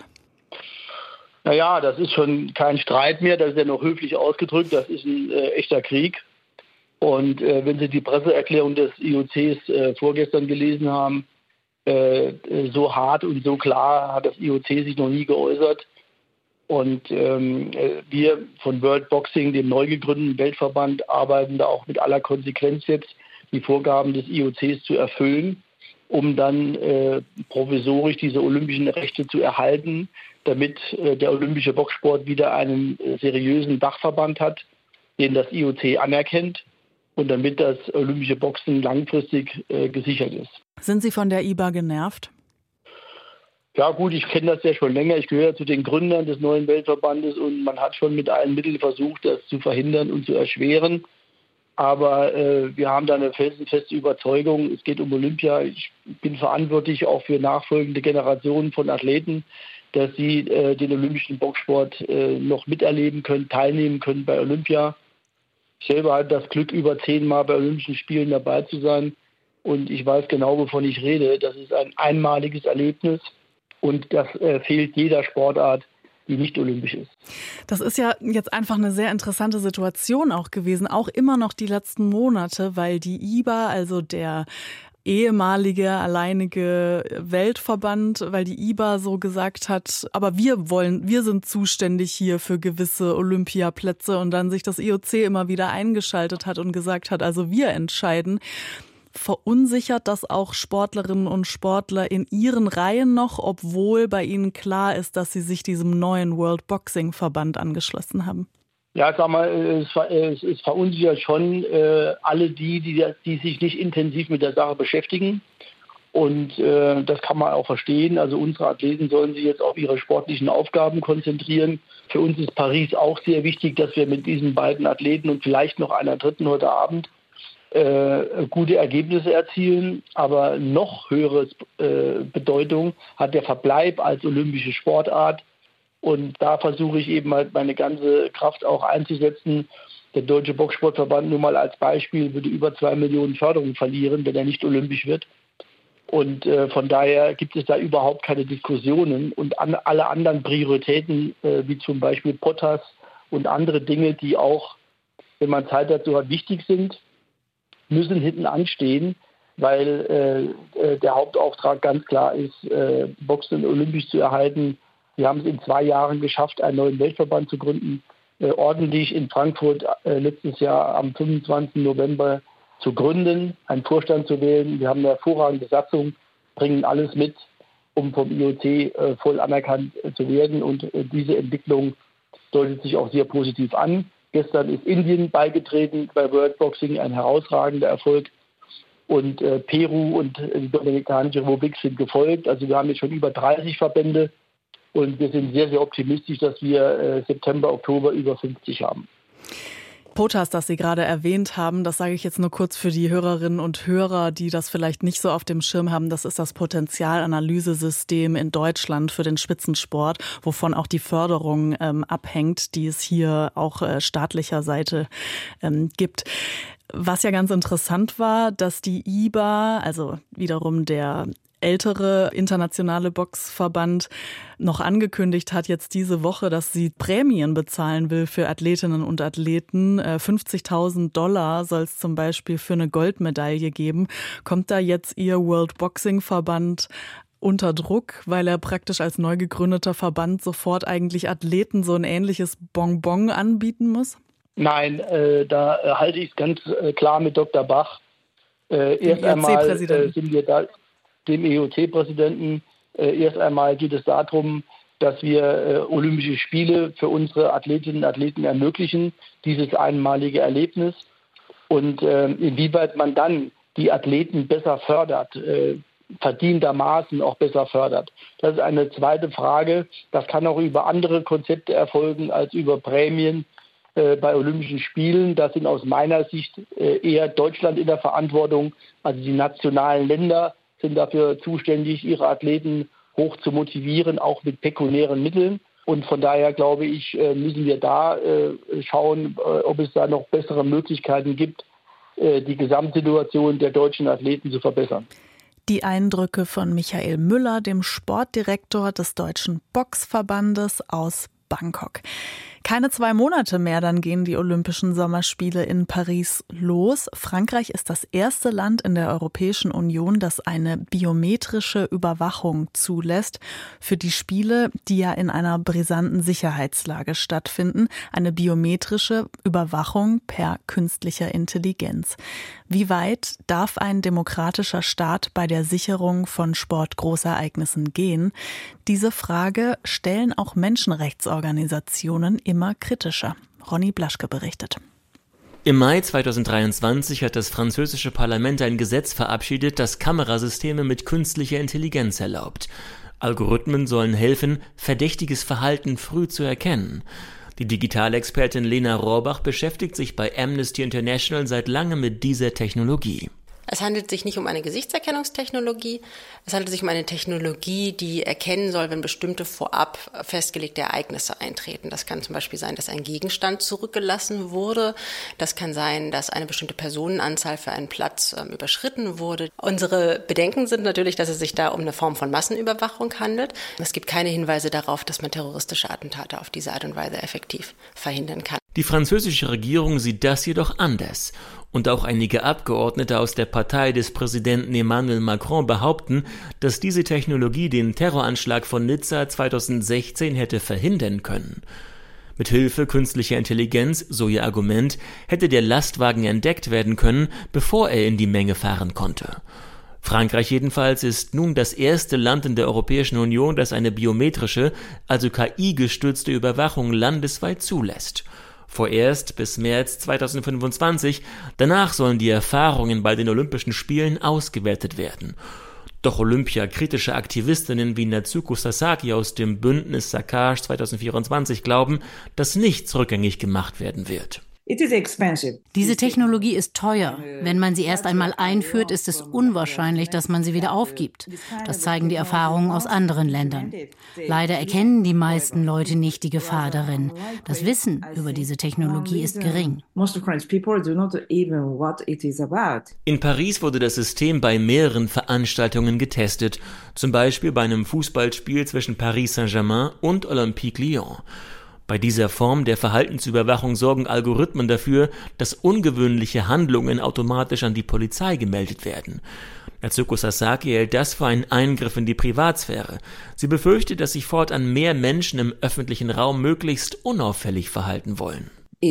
Naja, das ist schon kein Streit mehr, das ist ja noch höflich ausgedrückt, das ist ein echter Krieg. Und wenn Sie die Presseerklärung des IOCs vorgestern gelesen haben, so hart und so klar hat das IOC sich noch nie geäußert. Und wir von World Boxing, dem neu gegründeten Weltverband, arbeiten da auch mit aller Konsequenz jetzt, die Vorgaben des IOCs zu erfüllen, um dann provisorisch diese olympischen Rechte zu erhalten, damit der olympische Boxsport wieder einen seriösen Dachverband hat, den das IOC anerkennt und damit das olympische Boxen langfristig gesichert ist. Sind Sie von der IBA genervt? Ja gut, ich kenne das ja schon länger. Ich gehöre zu den Gründern des neuen Weltverbandes und man hat schon mit allen Mitteln versucht, das zu verhindern und zu erschweren. Aber wir haben da eine felsenfeste Überzeugung, es geht um Olympia. Ich bin verantwortlich auch für nachfolgende Generationen von Athleten, dass sie den olympischen Boxsport noch miterleben können, teilnehmen können bei Olympia. Ich selber hatte das Glück, über 10 Mal bei Olympischen Spielen dabei zu sein. Und ich weiß genau, wovon ich rede. Das ist ein einmaliges Erlebnis und das fehlt jeder Sportart, die nicht olympisch ist. Das ist ja jetzt einfach eine sehr interessante Situation auch gewesen, auch immer noch die letzten Monate, weil die IBA, also der ehemalige, alleinige Weltverband, weil die IBA so gesagt hat, aber wir sind zuständig hier für gewisse Olympiaplätze und dann sich das IOC immer wieder eingeschaltet hat und gesagt hat, also wir entscheiden. Verunsichert das auch Sportlerinnen und Sportler in ihren Reihen noch, obwohl bei ihnen klar ist, dass sie sich diesem neuen World Boxing Verband angeschlossen haben? Ja, sag mal, es verunsichert schon alle die sich nicht intensiv mit der Sache beschäftigen. Und das kann man auch verstehen. Also unsere Athleten sollen sich jetzt auf ihre sportlichen Aufgaben konzentrieren. Für uns ist Paris auch sehr wichtig, dass wir mit diesen beiden Athleten und vielleicht noch einer dritten heute Abend gute Ergebnisse erzielen, aber noch höhere Bedeutung hat der Verbleib als olympische Sportart. Und da versuche ich eben halt meine ganze Kraft auch einzusetzen. Der Deutsche Boxsportverband, nur mal als Beispiel, würde über 2 Millionen Förderung verlieren, wenn er nicht olympisch wird. Und von daher gibt es da überhaupt keine Diskussionen. Und alle anderen Prioritäten, wie zum Beispiel Potas und andere Dinge, die auch, wenn man Zeit dazu hat, wichtig sind, müssen hinten anstehen, weil der Hauptauftrag ganz klar ist, Boxen olympisch zu erhalten. Wir haben es in 2 Jahren geschafft, einen neuen Weltverband zu gründen, ordentlich in Frankfurt letztes Jahr am 25. November zu gründen, einen Vorstand zu wählen. Wir haben eine hervorragende Satzung, bringen alles mit, um vom IOC voll anerkannt zu werden. Und diese Entwicklung deutet sich auch sehr positiv an. Gestern ist Indien beigetreten bei World Boxing, ein herausragender Erfolg. Und Peru und die Dominikanische Republik sind gefolgt. Also wir haben jetzt schon über 30 Verbände und wir sind sehr, sehr optimistisch, dass wir September, Oktober über 50 haben. Potas, das Sie gerade erwähnt haben, das sage ich jetzt nur kurz für die Hörerinnen und Hörer, die das vielleicht nicht so auf dem Schirm haben. Das ist das Potenzialanalysesystem in Deutschland für den Spitzensport, wovon auch die Förderung abhängt, die es hier auch staatlicher Seite gibt. Was ja ganz interessant war, dass die IBA, also wiederum der ältere internationale Boxverband, noch angekündigt hat jetzt diese Woche, dass sie Prämien bezahlen will für Athletinnen und Athleten. $50.000 soll es zum Beispiel für eine Goldmedaille geben. Kommt da jetzt Ihr World Boxing Verband unter Druck, weil er praktisch als neu gegründeter Verband sofort eigentlich Athleten so ein ähnliches Bonbon anbieten muss? Nein, da halte ich es ganz klar mit Dr. Bach. Erst einmal sind wir da, dem IOC-Präsidenten. Erst einmal geht es darum, dass wir Olympische Spiele für unsere Athletinnen und Athleten ermöglichen, dieses einmalige Erlebnis. Und inwieweit man dann die Athleten besser fördert, verdientermaßen auch besser fördert. Das ist eine zweite Frage. Das kann auch über andere Konzepte erfolgen als über Prämien bei Olympischen Spielen. Das sind aus meiner Sicht eher Deutschland in der Verantwortung. Also die nationalen Länder sind dafür zuständig, ihre Athleten hoch zu motivieren, auch mit pekuniären Mitteln. Und von daher, glaube ich, müssen wir da schauen, ob es da noch bessere Möglichkeiten gibt, die Gesamtsituation der deutschen Athleten zu verbessern. Die Eindrücke von Michael Müller, dem Sportdirektor des Deutschen Boxverbandes aus Bangkok. Keine 2 Monate mehr, dann gehen die Olympischen Sommerspiele in Paris los. Frankreich ist das erste Land in der Europäischen Union, das eine biometrische Überwachung zulässt für die Spiele, die ja in einer brisanten Sicherheitslage stattfinden. Eine biometrische Überwachung per künstlicher Intelligenz. Wie weit darf ein demokratischer Staat bei der Sicherung von Sportgroßereignissen gehen? Diese Frage stellen auch Menschenrechtsorganisationen immer kritischer. Ronny Blaschke berichtet. Im Mai 2023 hat das französische Parlament ein Gesetz verabschiedet, das Kamerasysteme mit künstlicher Intelligenz erlaubt. Algorithmen sollen helfen, verdächtiges Verhalten früh zu erkennen. Die Digitalexpertin Lena Rohrbach beschäftigt sich bei Amnesty International seit langem mit dieser Technologie. Es handelt sich nicht um eine Gesichtserkennungstechnologie. Es handelt sich um eine Technologie, die erkennen soll, wenn bestimmte vorab festgelegte Ereignisse eintreten. Das kann zum Beispiel sein, dass ein Gegenstand zurückgelassen wurde. Das kann sein, dass eine bestimmte Personenanzahl für einen Platz überschritten wurde. Unsere Bedenken sind natürlich, dass es sich da um eine Form von Massenüberwachung handelt. Es gibt keine Hinweise darauf, dass man terroristische Attentate auf diese Art und Weise effektiv verhindern kann. Die französische Regierung sieht das jedoch anders. Und auch einige Abgeordnete aus der Partei des Präsidenten Emmanuel Macron behaupten, dass diese Technologie den Terroranschlag von Nizza 2016 hätte verhindern können. Mit Hilfe künstlicher Intelligenz, so ihr Argument, hätte der Lastwagen entdeckt werden können, bevor er in die Menge fahren konnte. Frankreich jedenfalls ist nun das erste Land in der Europäischen Union, das eine biometrische, also KI-gestützte Überwachung landesweit zulässt. Vorerst bis März 2025, danach sollen die Erfahrungen bei den Olympischen Spielen ausgewertet werden. Doch Olympia-kritische Aktivistinnen wie Natsuko Sasaki aus dem Bündnis Saccage 2024 glauben, dass nichts rückgängig gemacht werden wird. Diese Technologie ist teuer. Wenn man sie erst einmal einführt, ist es unwahrscheinlich, dass man sie wieder aufgibt. Das zeigen die Erfahrungen aus anderen Ländern. Leider erkennen die meisten Leute nicht die Gefahr darin. Das Wissen über diese Technologie ist gering. In Paris wurde das System bei mehreren Veranstaltungen getestet, zum Beispiel bei einem Fußballspiel zwischen Paris Saint-Germain und Olympique Lyon. Bei dieser Form der Verhaltensüberwachung sorgen Algorithmen dafür, dass ungewöhnliche Handlungen automatisch an die Polizei gemeldet werden. Natsuko Sasaki hält das für einen Eingriff in die Privatsphäre. Sie befürchtet, dass sich fortan mehr Menschen im öffentlichen Raum möglichst unauffällig verhalten wollen.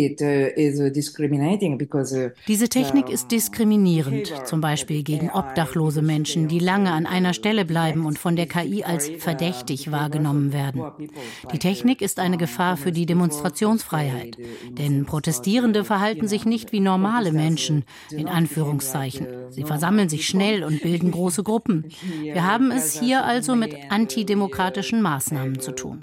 Diese Technik ist diskriminierend, zum Beispiel gegen obdachlose Menschen, die lange an einer Stelle bleiben und von der KI als verdächtig wahrgenommen werden. Die Technik ist eine Gefahr für die Demonstrationsfreiheit, denn Protestierende verhalten sich nicht wie normale Menschen, in Anführungszeichen. Sie versammeln sich schnell und bilden große Gruppen. Wir haben es hier also mit antidemokratischen Maßnahmen zu tun.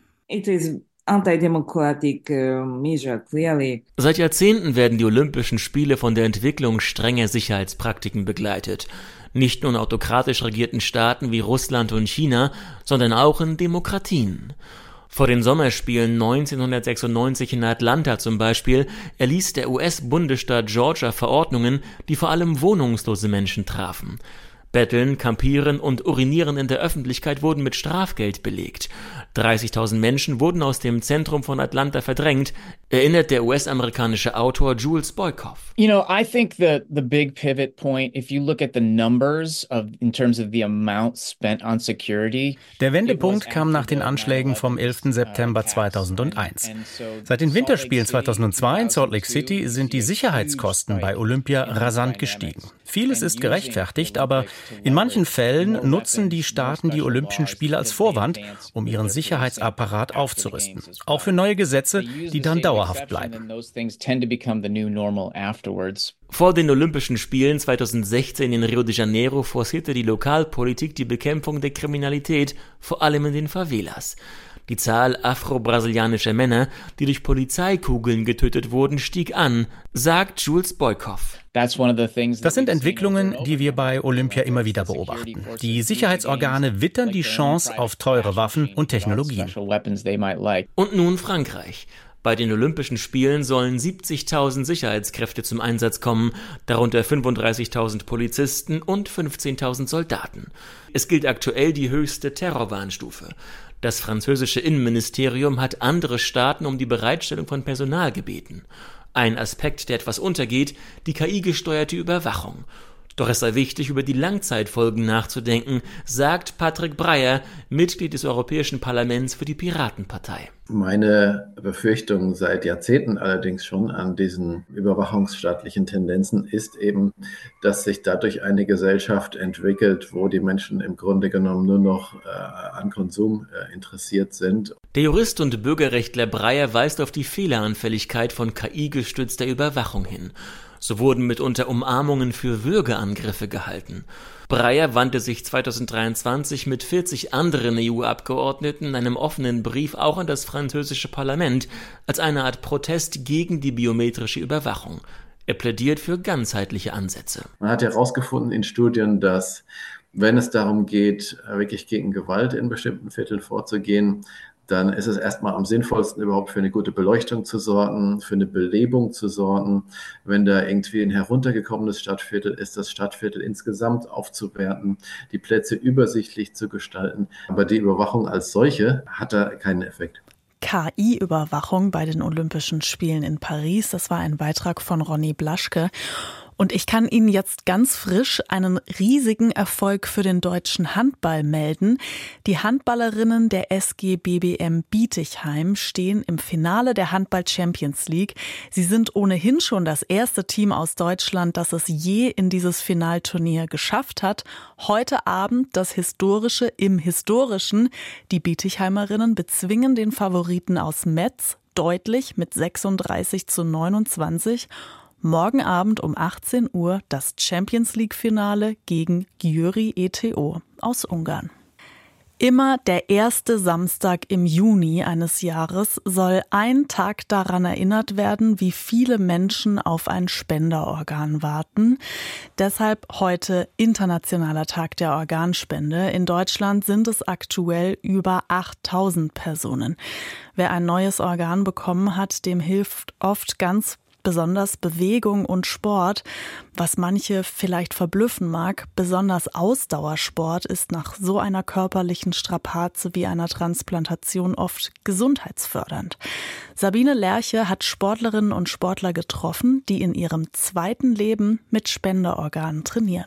Seit Jahrzehnten werden die Olympischen Spiele von der Entwicklung strenger Sicherheitspraktiken begleitet. Nicht nur in autokratisch regierten Staaten wie Russland und China, sondern auch in Demokratien. Vor den Sommerspielen 1996 in Atlanta zum Beispiel erließ der US-Bundesstaat Georgia Verordnungen, die vor allem wohnungslose Menschen trafen. Betteln, Campieren und Urinieren in der Öffentlichkeit wurden mit Strafgeld belegt. 30.000 Menschen wurden aus dem Zentrum von Atlanta verdrängt, erinnert der US-amerikanische Autor Jules Boykoff. I think the big pivot point, if you look at the numbers in terms of the amount spent on security. Der Wendepunkt kam nach den Anschlägen vom 11. September 2001. Seit den Winterspielen 2002 in Salt Lake City sind die Sicherheitskosten bei Olympia rasant gestiegen. Vieles ist gerechtfertigt, aber in manchen Fällen nutzen die Staaten die Olympischen Spiele als Vorwand, um ihren Sicherheitsapparat aufzurüsten. Auch für neue Gesetze, die dann dauerhaft bleiben. Vor den Olympischen Spielen 2016 in Rio de Janeiro forcierte die Lokalpolitik die Bekämpfung der Kriminalität, vor allem in den Favelas. Die Zahl afro-brasilianischer Männer, die durch Polizeikugeln getötet wurden, stieg an, sagt Jules Boykoff. Das sind Entwicklungen, die wir bei Olympia immer wieder beobachten. Die Sicherheitsorgane wittern die Chance auf teure Waffen und Technologien. Und nun Frankreich. Bei den Olympischen Spielen sollen 70.000 Sicherheitskräfte zum Einsatz kommen, darunter 35.000 Polizisten und 15.000 Soldaten. Es gilt aktuell die höchste Terrorwarnstufe. Das französische Innenministerium hat andere Staaten um die Bereitstellung von Personal gebeten. Ein Aspekt, der etwas untergeht, die KI-gesteuerte Überwachung. Doch es sei wichtig, über die Langzeitfolgen nachzudenken, sagt Patrick Breyer, Mitglied des Europäischen Parlaments für die Piratenpartei. Meine Befürchtung seit Jahrzehnten allerdings schon an diesen überwachungsstaatlichen Tendenzen ist eben, dass sich dadurch eine Gesellschaft entwickelt, wo die Menschen im Grunde genommen nur noch an Konsum interessiert sind. Der Jurist und Bürgerrechtler Breyer weist auf die Fehleranfälligkeit von KI-gestützter Überwachung hin. So wurden mitunter Umarmungen für Würgeangriffe gehalten. Breyer wandte sich 2023 mit 40 anderen EU-Abgeordneten in einem offenen Brief auch an das französische Parlament als eine Art Protest gegen die biometrische Überwachung. Er plädiert für ganzheitliche Ansätze. Man hat herausgefunden in Studien, dass wenn es darum geht, wirklich gegen Gewalt in bestimmten Vierteln vorzugehen, dann ist es erstmal am sinnvollsten, überhaupt für eine gute Beleuchtung zu sorgen, für eine Belebung zu sorgen. Wenn da irgendwie ein heruntergekommenes Stadtviertel ist, das Stadtviertel insgesamt aufzuwerten, die Plätze übersichtlich zu gestalten. Aber die Überwachung als solche hat da keinen Effekt. KI-Überwachung bei den Olympischen Spielen in Paris, das war ein Beitrag von Ronny Blaschke. Und ich kann Ihnen jetzt ganz frisch einen riesigen Erfolg für den deutschen Handball melden. Die Handballerinnen der SG BBM Bietigheim stehen im Finale der Handball Champions League. Sie sind ohnehin schon das erste Team aus Deutschland, das es je in dieses Finalturnier geschafft hat. Heute Abend das Historische im Historischen. Die Bietigheimerinnen bezwingen den Favoriten aus Metz deutlich mit 36-29. Morgen Abend um 18 Uhr das Champions-League-Finale gegen Győri ETO aus Ungarn. Immer der erste Samstag im Juni eines Jahres soll ein Tag daran erinnert werden, wie viele Menschen auf ein Spenderorgan warten. Deshalb heute Internationaler Tag der Organspende. In Deutschland sind es aktuell über 8000 Personen. Wer ein neues Organ bekommen hat, dem hilft oft ganz besonders Bewegung und Sport. Was manche vielleicht verblüffen mag, besonders Ausdauersport ist nach so einer körperlichen Strapaze wie einer Transplantation oft gesundheitsfördernd. Sabine Lerche hat Sportlerinnen und Sportler getroffen, die in ihrem zweiten Leben mit Spenderorganen trainieren.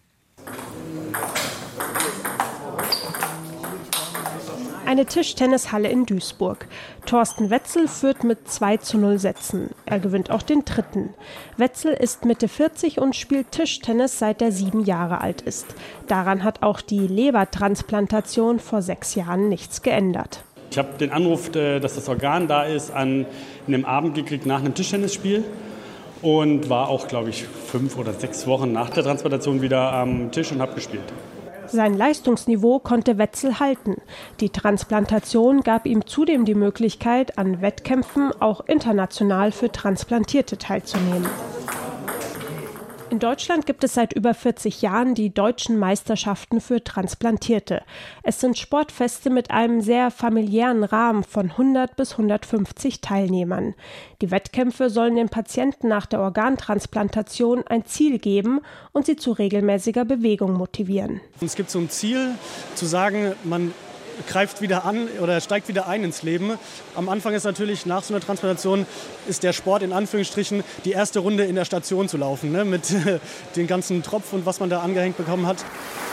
Eine Tischtennishalle in Duisburg. Thorsten Wetzel führt mit 2:0 Sätzen. Er gewinnt auch den dritten. Wetzel ist Mitte 40 und spielt Tischtennis, seit er 7 Jahre alt ist. Daran hat auch die Lebertransplantation vor 6 Jahren nichts geändert. Ich habe den Anruf, dass das Organ da ist, an einem Abend gekriegt nach einem Tischtennisspiel und war auch, glaube ich, 5 oder 6 Wochen nach der Transplantation wieder am Tisch und habe gespielt. Sein Leistungsniveau konnte Wetzel halten. Die Transplantation gab ihm zudem die Möglichkeit, an Wettkämpfen auch international für Transplantierte teilzunehmen. In Deutschland gibt es seit über 40 Jahren die Deutschen Meisterschaften für Transplantierte. Es sind Sportfeste mit einem sehr familiären Rahmen von 100 bis 150 Teilnehmern. Die Wettkämpfe sollen den Patienten nach der Organtransplantation ein Ziel geben und sie zu regelmäßiger Bewegung motivieren. Es gibt so ein Ziel, zu sagen, man greift wieder an oder steigt wieder ein ins Leben. Am Anfang ist natürlich nach so einer Transplantation ist der Sport in Anführungsstrichen die erste Runde in der Station zu laufen, ne, mit den ganzen Tropf und was man da angehängt bekommen hat.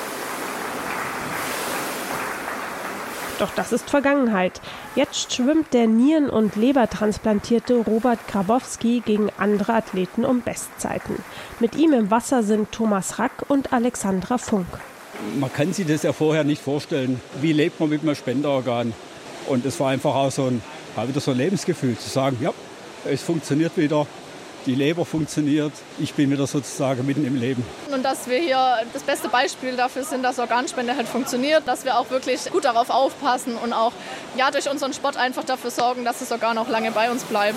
Doch das ist Vergangenheit. Jetzt schwimmt der Nieren- und Lebertransplantierte Robert Grabowski gegen andere Athleten um Bestzeiten. Mit ihm im Wasser sind Thomas Rack und Alexandra Funk. Man kann sich das ja vorher nicht vorstellen. Wie lebt man mit einem Spenderorgan? Und es war einfach auch wieder so ein Lebensgefühl, zu sagen, ja, es funktioniert wieder, die Leber funktioniert, ich bin wieder sozusagen mitten im Leben. Und dass wir hier das beste Beispiel dafür sind, dass Organspende halt funktioniert, dass wir auch wirklich gut darauf aufpassen und auch durch unseren Sport einfach dafür sorgen, dass das Organ auch lange bei uns bleibt.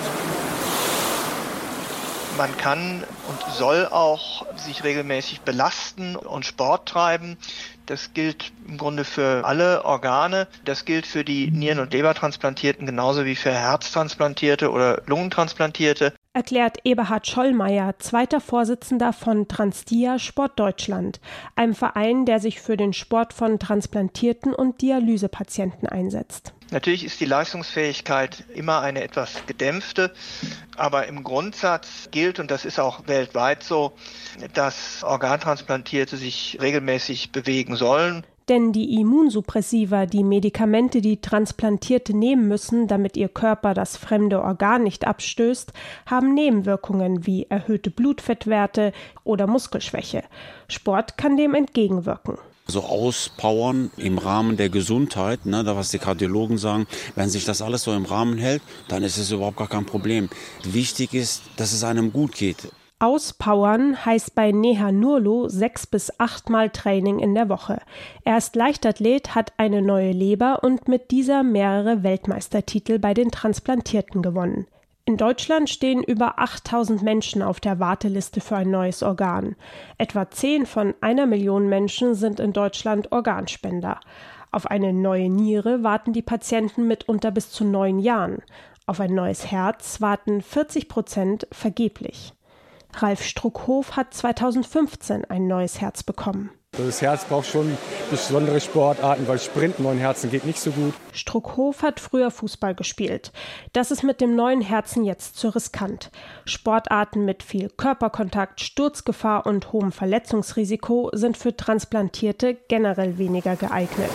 Man kann und soll auch sich regelmäßig belasten und Sport treiben. Das gilt im Grunde für alle Organe. Das gilt für die Nieren- und Lebertransplantierten genauso wie für Herztransplantierte oder Lungentransplantierte. Erklärt Eberhard Schollmeier, zweiter Vorsitzender von Transdia Sport Deutschland, einem Verein, der sich für den Sport von Transplantierten und Dialysepatienten einsetzt. Natürlich ist die Leistungsfähigkeit immer eine etwas gedämpfte, aber im Grundsatz gilt, und das ist auch weltweit so, dass Organtransplantierte sich regelmäßig bewegen sollen. Denn die Immunsuppressiva, die Medikamente, die Transplantierte nehmen müssen, damit ihr Körper das fremde Organ nicht abstößt, haben Nebenwirkungen wie erhöhte Blutfettwerte oder Muskelschwäche. Sport kann dem entgegenwirken. So auspowern im Rahmen der Gesundheit, da was die Kardiologen sagen, wenn sich das alles so im Rahmen hält, dann ist es überhaupt gar kein Problem. Wichtig ist, dass es einem gut geht. Auspowern heißt bei Neha Nurlu 6 bis 8 Mal Training in der Woche. Er ist Leichtathlet, hat eine neue Leber und mit dieser mehrere Weltmeistertitel bei den Transplantierten gewonnen. In Deutschland stehen über 8.000 Menschen auf der Warteliste für ein neues Organ. Etwa 10 von 1 Million Menschen sind in Deutschland Organspender. Auf eine neue Niere warten die Patienten mitunter bis zu 9 Jahren. Auf ein neues Herz warten 40% vergeblich. Ralf Struckhof hat 2015 ein neues Herz bekommen. Das Herz braucht schon besondere Sportarten, weil Sprinten neuen Herzen geht nicht so gut. Struckhof hat früher Fußball gespielt. Das ist mit dem neuen Herzen jetzt zu riskant. Sportarten mit viel Körperkontakt, Sturzgefahr und hohem Verletzungsrisiko sind für Transplantierte generell weniger geeignet.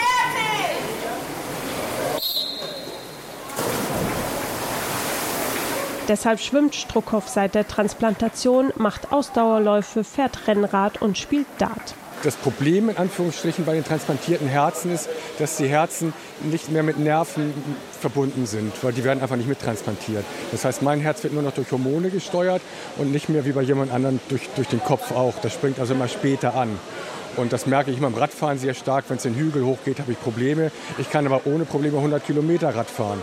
Deshalb schwimmt Struckhof seit der Transplantation, macht Ausdauerläufe, fährt Rennrad und spielt Dart. Das Problem in Anführungsstrichen bei den transplantierten Herzen ist, dass die Herzen nicht mehr mit Nerven verbunden sind, weil die werden einfach nicht mittransplantiert. Das heißt, mein Herz wird nur noch durch Hormone gesteuert und nicht mehr wie bei jemand anderem durch den Kopf auch. Das springt also immer später an. Und das merke ich beim Radfahren sehr stark. Wenn es den Hügel hochgeht, habe ich Probleme. Ich kann aber ohne Probleme 100 Kilometer Rad fahren.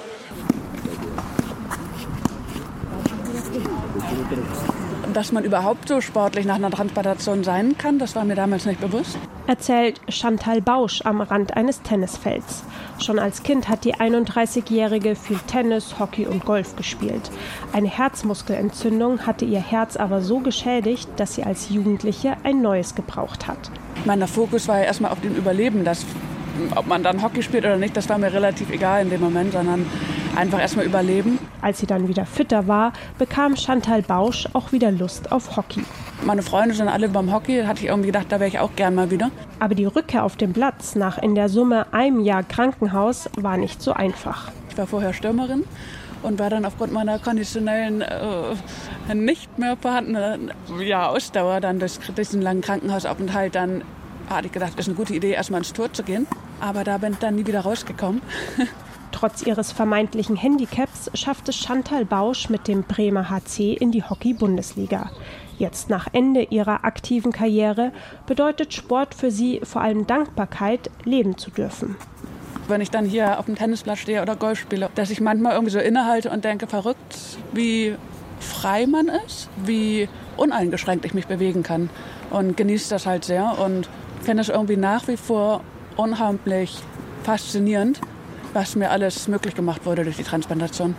Dass man überhaupt so sportlich nach einer Transplantation sein kann, das war mir damals nicht bewusst. Erzählt Chantal Bausch am Rand eines Tennisfelds. Schon als Kind hat die 31-Jährige viel Tennis, Hockey und Golf gespielt. Eine Herzmuskelentzündung hatte ihr Herz aber so geschädigt, dass sie als Jugendliche ein neues gebraucht hat. Mein Fokus war ja erstmal auf dem Überleben. Ob man dann Hockey spielt oder nicht, das war mir relativ egal in dem Moment, sondern einfach erstmal überleben. Als sie dann wieder fitter war, bekam Chantal Bausch auch wieder Lust auf Hockey. Meine Freunde sind alle beim Hockey, da hatte ich irgendwie gedacht, da wäre ich auch gern mal wieder. Aber die Rückkehr auf den Platz nach in der Summe einem Jahr Krankenhaus war nicht so einfach. Ich war vorher Stürmerin und war dann aufgrund meiner konditionellen nicht mehr vorhandenen Ausdauer dann durch diesen langen Krankenhausaufenthalt dann hatte ich gedacht, das ist eine gute Idee, erstmal ins Tor zu gehen. Aber da bin ich dann nie wieder rausgekommen. Trotz ihres vermeintlichen Handicaps schafft es Chantal Bausch mit dem Bremer HC in die Hockey-Bundesliga. Jetzt nach Ende ihrer aktiven Karriere bedeutet Sport für sie vor allem Dankbarkeit, leben zu dürfen. Wenn ich dann hier auf dem Tennisplatz stehe oder Golf spiele, dass ich manchmal irgendwie so innehalte und denke, verrückt, wie frei man ist, wie uneingeschränkt ich mich bewegen kann. Und genieße das halt sehr und finde es irgendwie nach wie vor unheimlich faszinierend, was mir alles möglich gemacht wurde durch die Transplantation.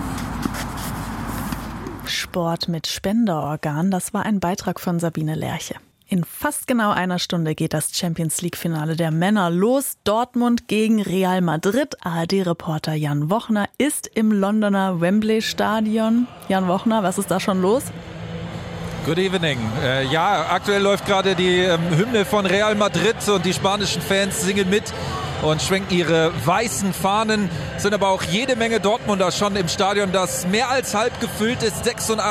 Sport mit Spenderorgan, das war ein Beitrag von Sabine Lerche. In fast genau einer Stunde geht das Champions-League-Finale der Männer los. Dortmund gegen Real Madrid. ARD-Reporter Jan Wochner ist im Londoner Wembley-Stadion. Jan Wochner, was ist da schon los? Good evening. Ja, aktuell läuft gerade die Hymne von Real Madrid und die spanischen Fans singen mit und schwenken ihre weißen Fahnen. Es sind aber auch jede Menge Dortmunder schon im Stadion, das mehr als halb gefüllt ist.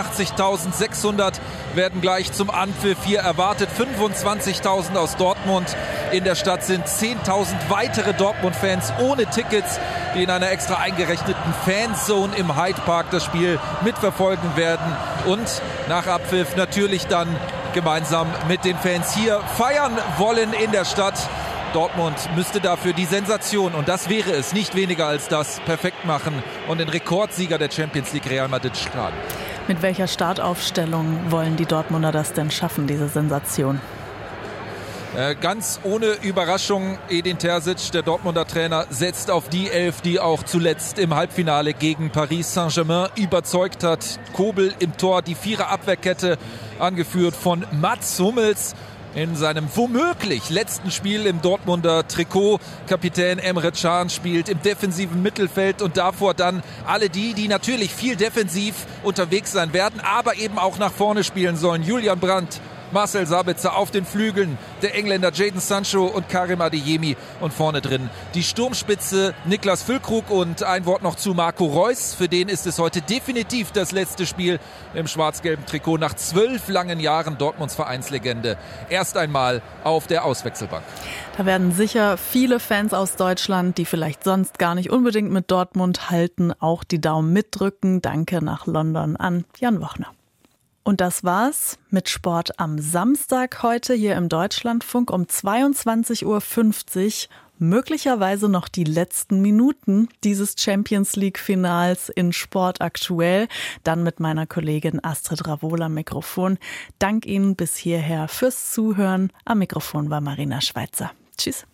86.600 werden gleich zum Anpfiff hier erwartet. 25.000 aus Dortmund. In der Stadt sind 10.000 weitere Dortmund-Fans ohne Tickets, die in einer extra eingerechneten Fanzone im Hyde Park das Spiel mitverfolgen werden. Und nach Abpfiff natürlich dann gemeinsam mit den Fans hier feiern wollen in der Stadt. Dortmund müsste dafür die Sensation, und das wäre es, nicht weniger als das, perfekt machen und den Rekordsieger der Champions League Real Madrid schlagen. Mit welcher Startaufstellung wollen die Dortmunder das denn schaffen, diese Sensation? Ganz ohne Überraschung, Edin Terzic, der Dortmunder Trainer, setzt auf die Elf, die auch zuletzt im Halbfinale gegen Paris Saint-Germain überzeugt hat. Kobel im Tor, die Vierer-Abwehrkette, angeführt von Mats Hummels. In seinem womöglich letzten Spiel im Dortmunder Trikot. Kapitän Emre Can spielt im defensiven Mittelfeld und davor dann alle die natürlich viel defensiv unterwegs sein werden, aber eben auch nach vorne spielen sollen. Julian Brandt, Marcel Sabitzer auf den Flügeln, der Engländer Jadon Sancho und Karim Adeyemi und vorne drin die Sturmspitze Niklas Füllkrug. Und ein Wort noch zu Marco Reus, für den ist es heute definitiv das letzte Spiel im schwarz-gelben Trikot nach 12 langen Jahren Dortmunds Vereinslegende. Erst einmal auf der Auswechselbank. Da werden sicher viele Fans aus Deutschland, die vielleicht sonst gar nicht unbedingt mit Dortmund halten, auch die Daumen mitdrücken. Danke nach London an Jan Wochner. Und das war's mit Sport am Samstag heute hier im Deutschlandfunk. Um 22.50 Uhr möglicherweise noch die letzten Minuten dieses Champions-League-Finals in Sport aktuell. Dann mit meiner Kollegin Astrid Ravohl am Mikrofon. Dank Ihnen bis hierher fürs Zuhören. Am Mikrofon war Marina Schweitzer. Tschüss.